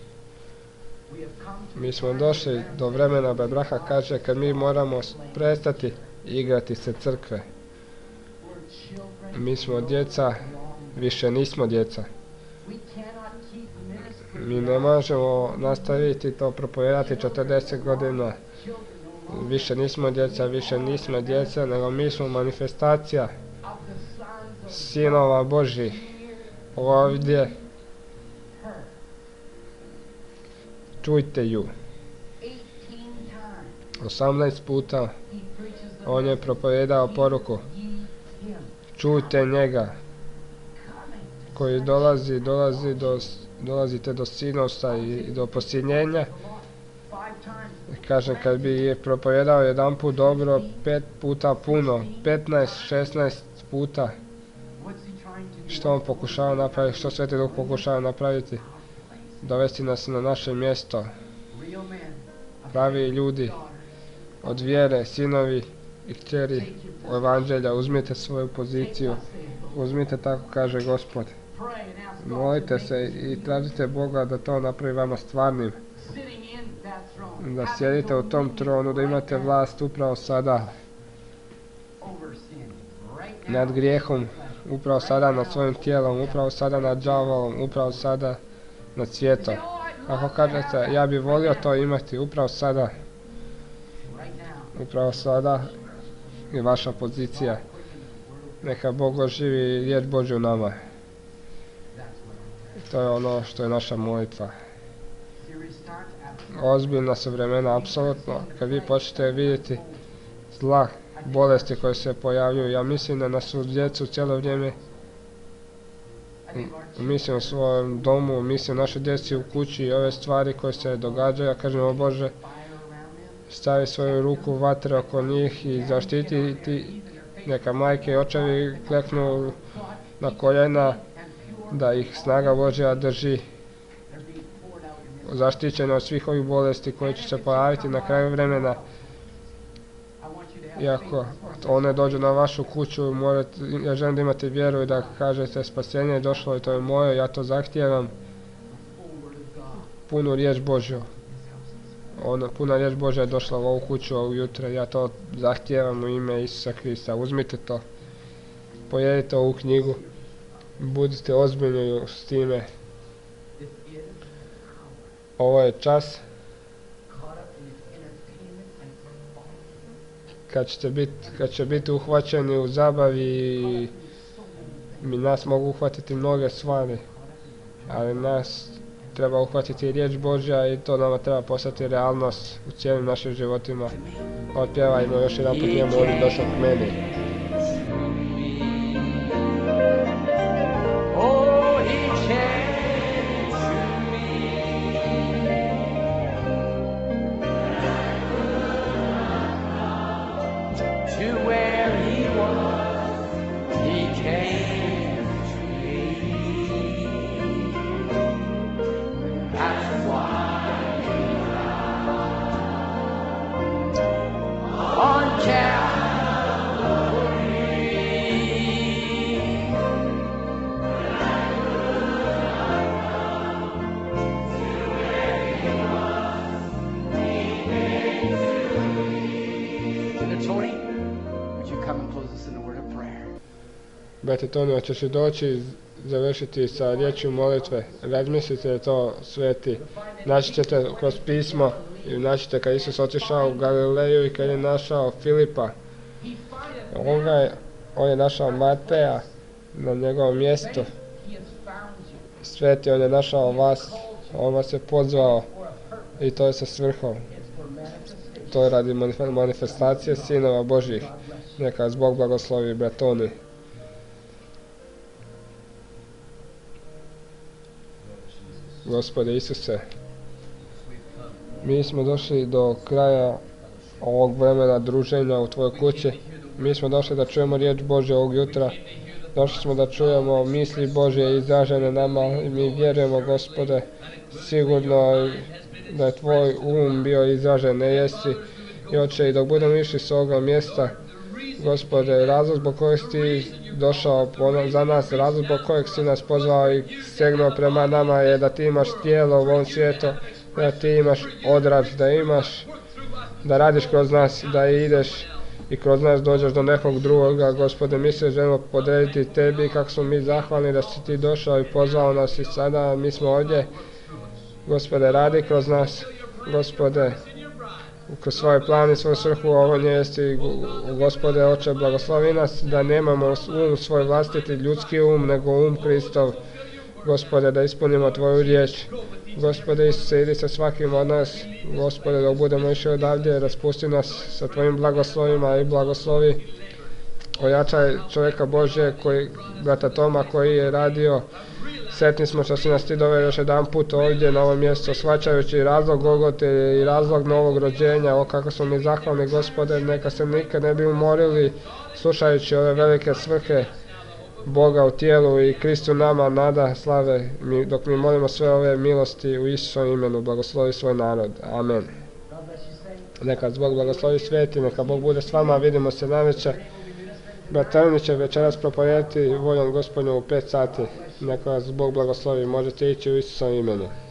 Mi smo došli do vremena, Bebraha kaže, kad mi moramo prestati igrati se crkve. Mi smo djeca, više nismo djeca. Mi ne možemo nastaviti to propovedati četrdeset godina. Više nismo djeca, više nismo djeca, nego mi smo manifestacija sinova Božjih ovdje. Čujte ju. osamnaest puta on je propovedao poruku. Čujte njega koji dolazi, dolazi do dolazite do sinovstva i do posiljenja. Kažem, kad bi propovedao jedan put dobro, pet puta puno, petnaest, šesnaest puta. Što on pokušava napraviti, što Sveti Duh pokušava napraviti? Dovesti nas na naše mjesto. Pravi ljudi od vjere, sinovi i kćeri evanđelja, uzmite svoju poziciju, uzmite, tako kaže Gospod. Molite se i tražite Boga da to napravi vama stvarnim. Da sjedite u tom tronu, da imate vlast upravo sada nad grijehom, upravo sada nad svojim tijelom, upravo sada nad đavolom, upravo sada nad svijetom. Ako kažete, ja bih volio to imati upravo sada, upravo sada je vaša pozicija. Neka Bog oživi riječ Božju u nama. To je ono što je naša molitva. Ozbiljna su vremena, apsolutno. Kad vi počnete vidjeti zla, bolesti koje se pojavljuju, ja mislim da nas u djecu cijelo vrijeme, mislim u svojem domu, mislim u našoj djeci u kući i ove stvari koje se događaju, ja kažem, o Bože, stavi svoju ruku u vatre oko njih i zaštiti. Neka majke i očevi kleknu na koljena, da ih snaga Božja drži zaštićeno od svih ovih bolesti koje će se pojaviti na kraju vremena. Iako one dođu na vašu kuću, morate, ja želim da imate vjeru i da kažete, spasenje je došlo i to je moje, ja to zahtijevam. Punu riječ Božju. Ona, puna riječ Božja je došla u ovu kuću ovog jutra, ja to zahtijevam u ime Isusa Krista. Uzmite to, pojedite ovu knjigu, budite ozbiljni s time. Ovo je čas kad ćete biti, kad će biti uhvaćeni u zabavi i mi nas mogu uhvatiti mnoge stvari, ali nas treba uhvatiti riječ Božja i to nama treba postati realnost u cijelim našim životima. Otpjevajmo još jedan put njemu, on je došao k meni. Brate Toni, hoćeš li doći završiti sa riječju molitve? Razmislite to, sveti. Naći ćete kroz pismo i naći ćete kad Isus otišao u Galileju i kad je našao Filipa. On, ga je, on je našao Mateja na njegovom mjestu. Sveti, on je našao vas, on vas je pozvao i to je sa svrhom. To je radi manifestacije sinova Božjih. Neka vas Bog blagoslovi, brat Toni. Gospode Isuse, mi smo došli do kraja ovog vremena druženja u Tvojoj kući. Mi smo došli da čujemo riječ Božja ovog jutra. Došli smo da čujemo misli Božje izražene nama i mi vjerujemo, Gospode, sigurno da je Tvoj um bio izražen, ne jesi. I Oče, i dok budemo išli s ovoga mjesta, Gospode, razlog zbog kojeg si Ti došao za nas, razlog zbog kojeg si nas pozvao i stegnuo prema nama je da Ti imaš tijelo u ovom svijetu, da Ti imaš odraz, da imaš, da radiš kroz nas, da ideš i kroz nas dođeš do nekog drugoga. Gospode, mi se želimo podrediti Tebi, kako smo mi zahvalni da si Ti došao i pozvao nas i sada mi smo ovdje. Gospode, radi kroz nas, Gospode, kroz svoj plan i svoju svrhu ovo njesti. Gospode, Oče, blagoslovi nas da nemamo um svoj vlastiti ljudski um, nego um Kristov. Gospode, da ispunimo Tvoju riječ. Gospode Isuse, idi sa svakim od nas. Gospode, dok budemo išli odavdje, raspusti nas sa Tvojim blagoslovima i blagoslovi. Ojačaj čovjeka Božje, koji, brata Toma, koji je radio Sretni smo što si nas ti doveo još jedan put ovdje na ovo mjesto, shvaćajući razlog Golgote i razlog novog rođenja. O kako smo mi zahvalni, Gospode, neka se nikad ne bi umorili slušajući ove velike svrhe Boga u tijelu i Kristu nama nada slave, mi, dok mi molimo sve ove milosti u Isusovom imenu. Blagoslovi svoj narod. Amen. Neka Bog blagoslovi svijeti, neka Bog bude s vama, vidimo se navečer. Brat Trninić će večeras propovijedati voljom Gospodnju u pet sati. Neka vas Bog blagoslovi, možete ići u Isusovom imenu.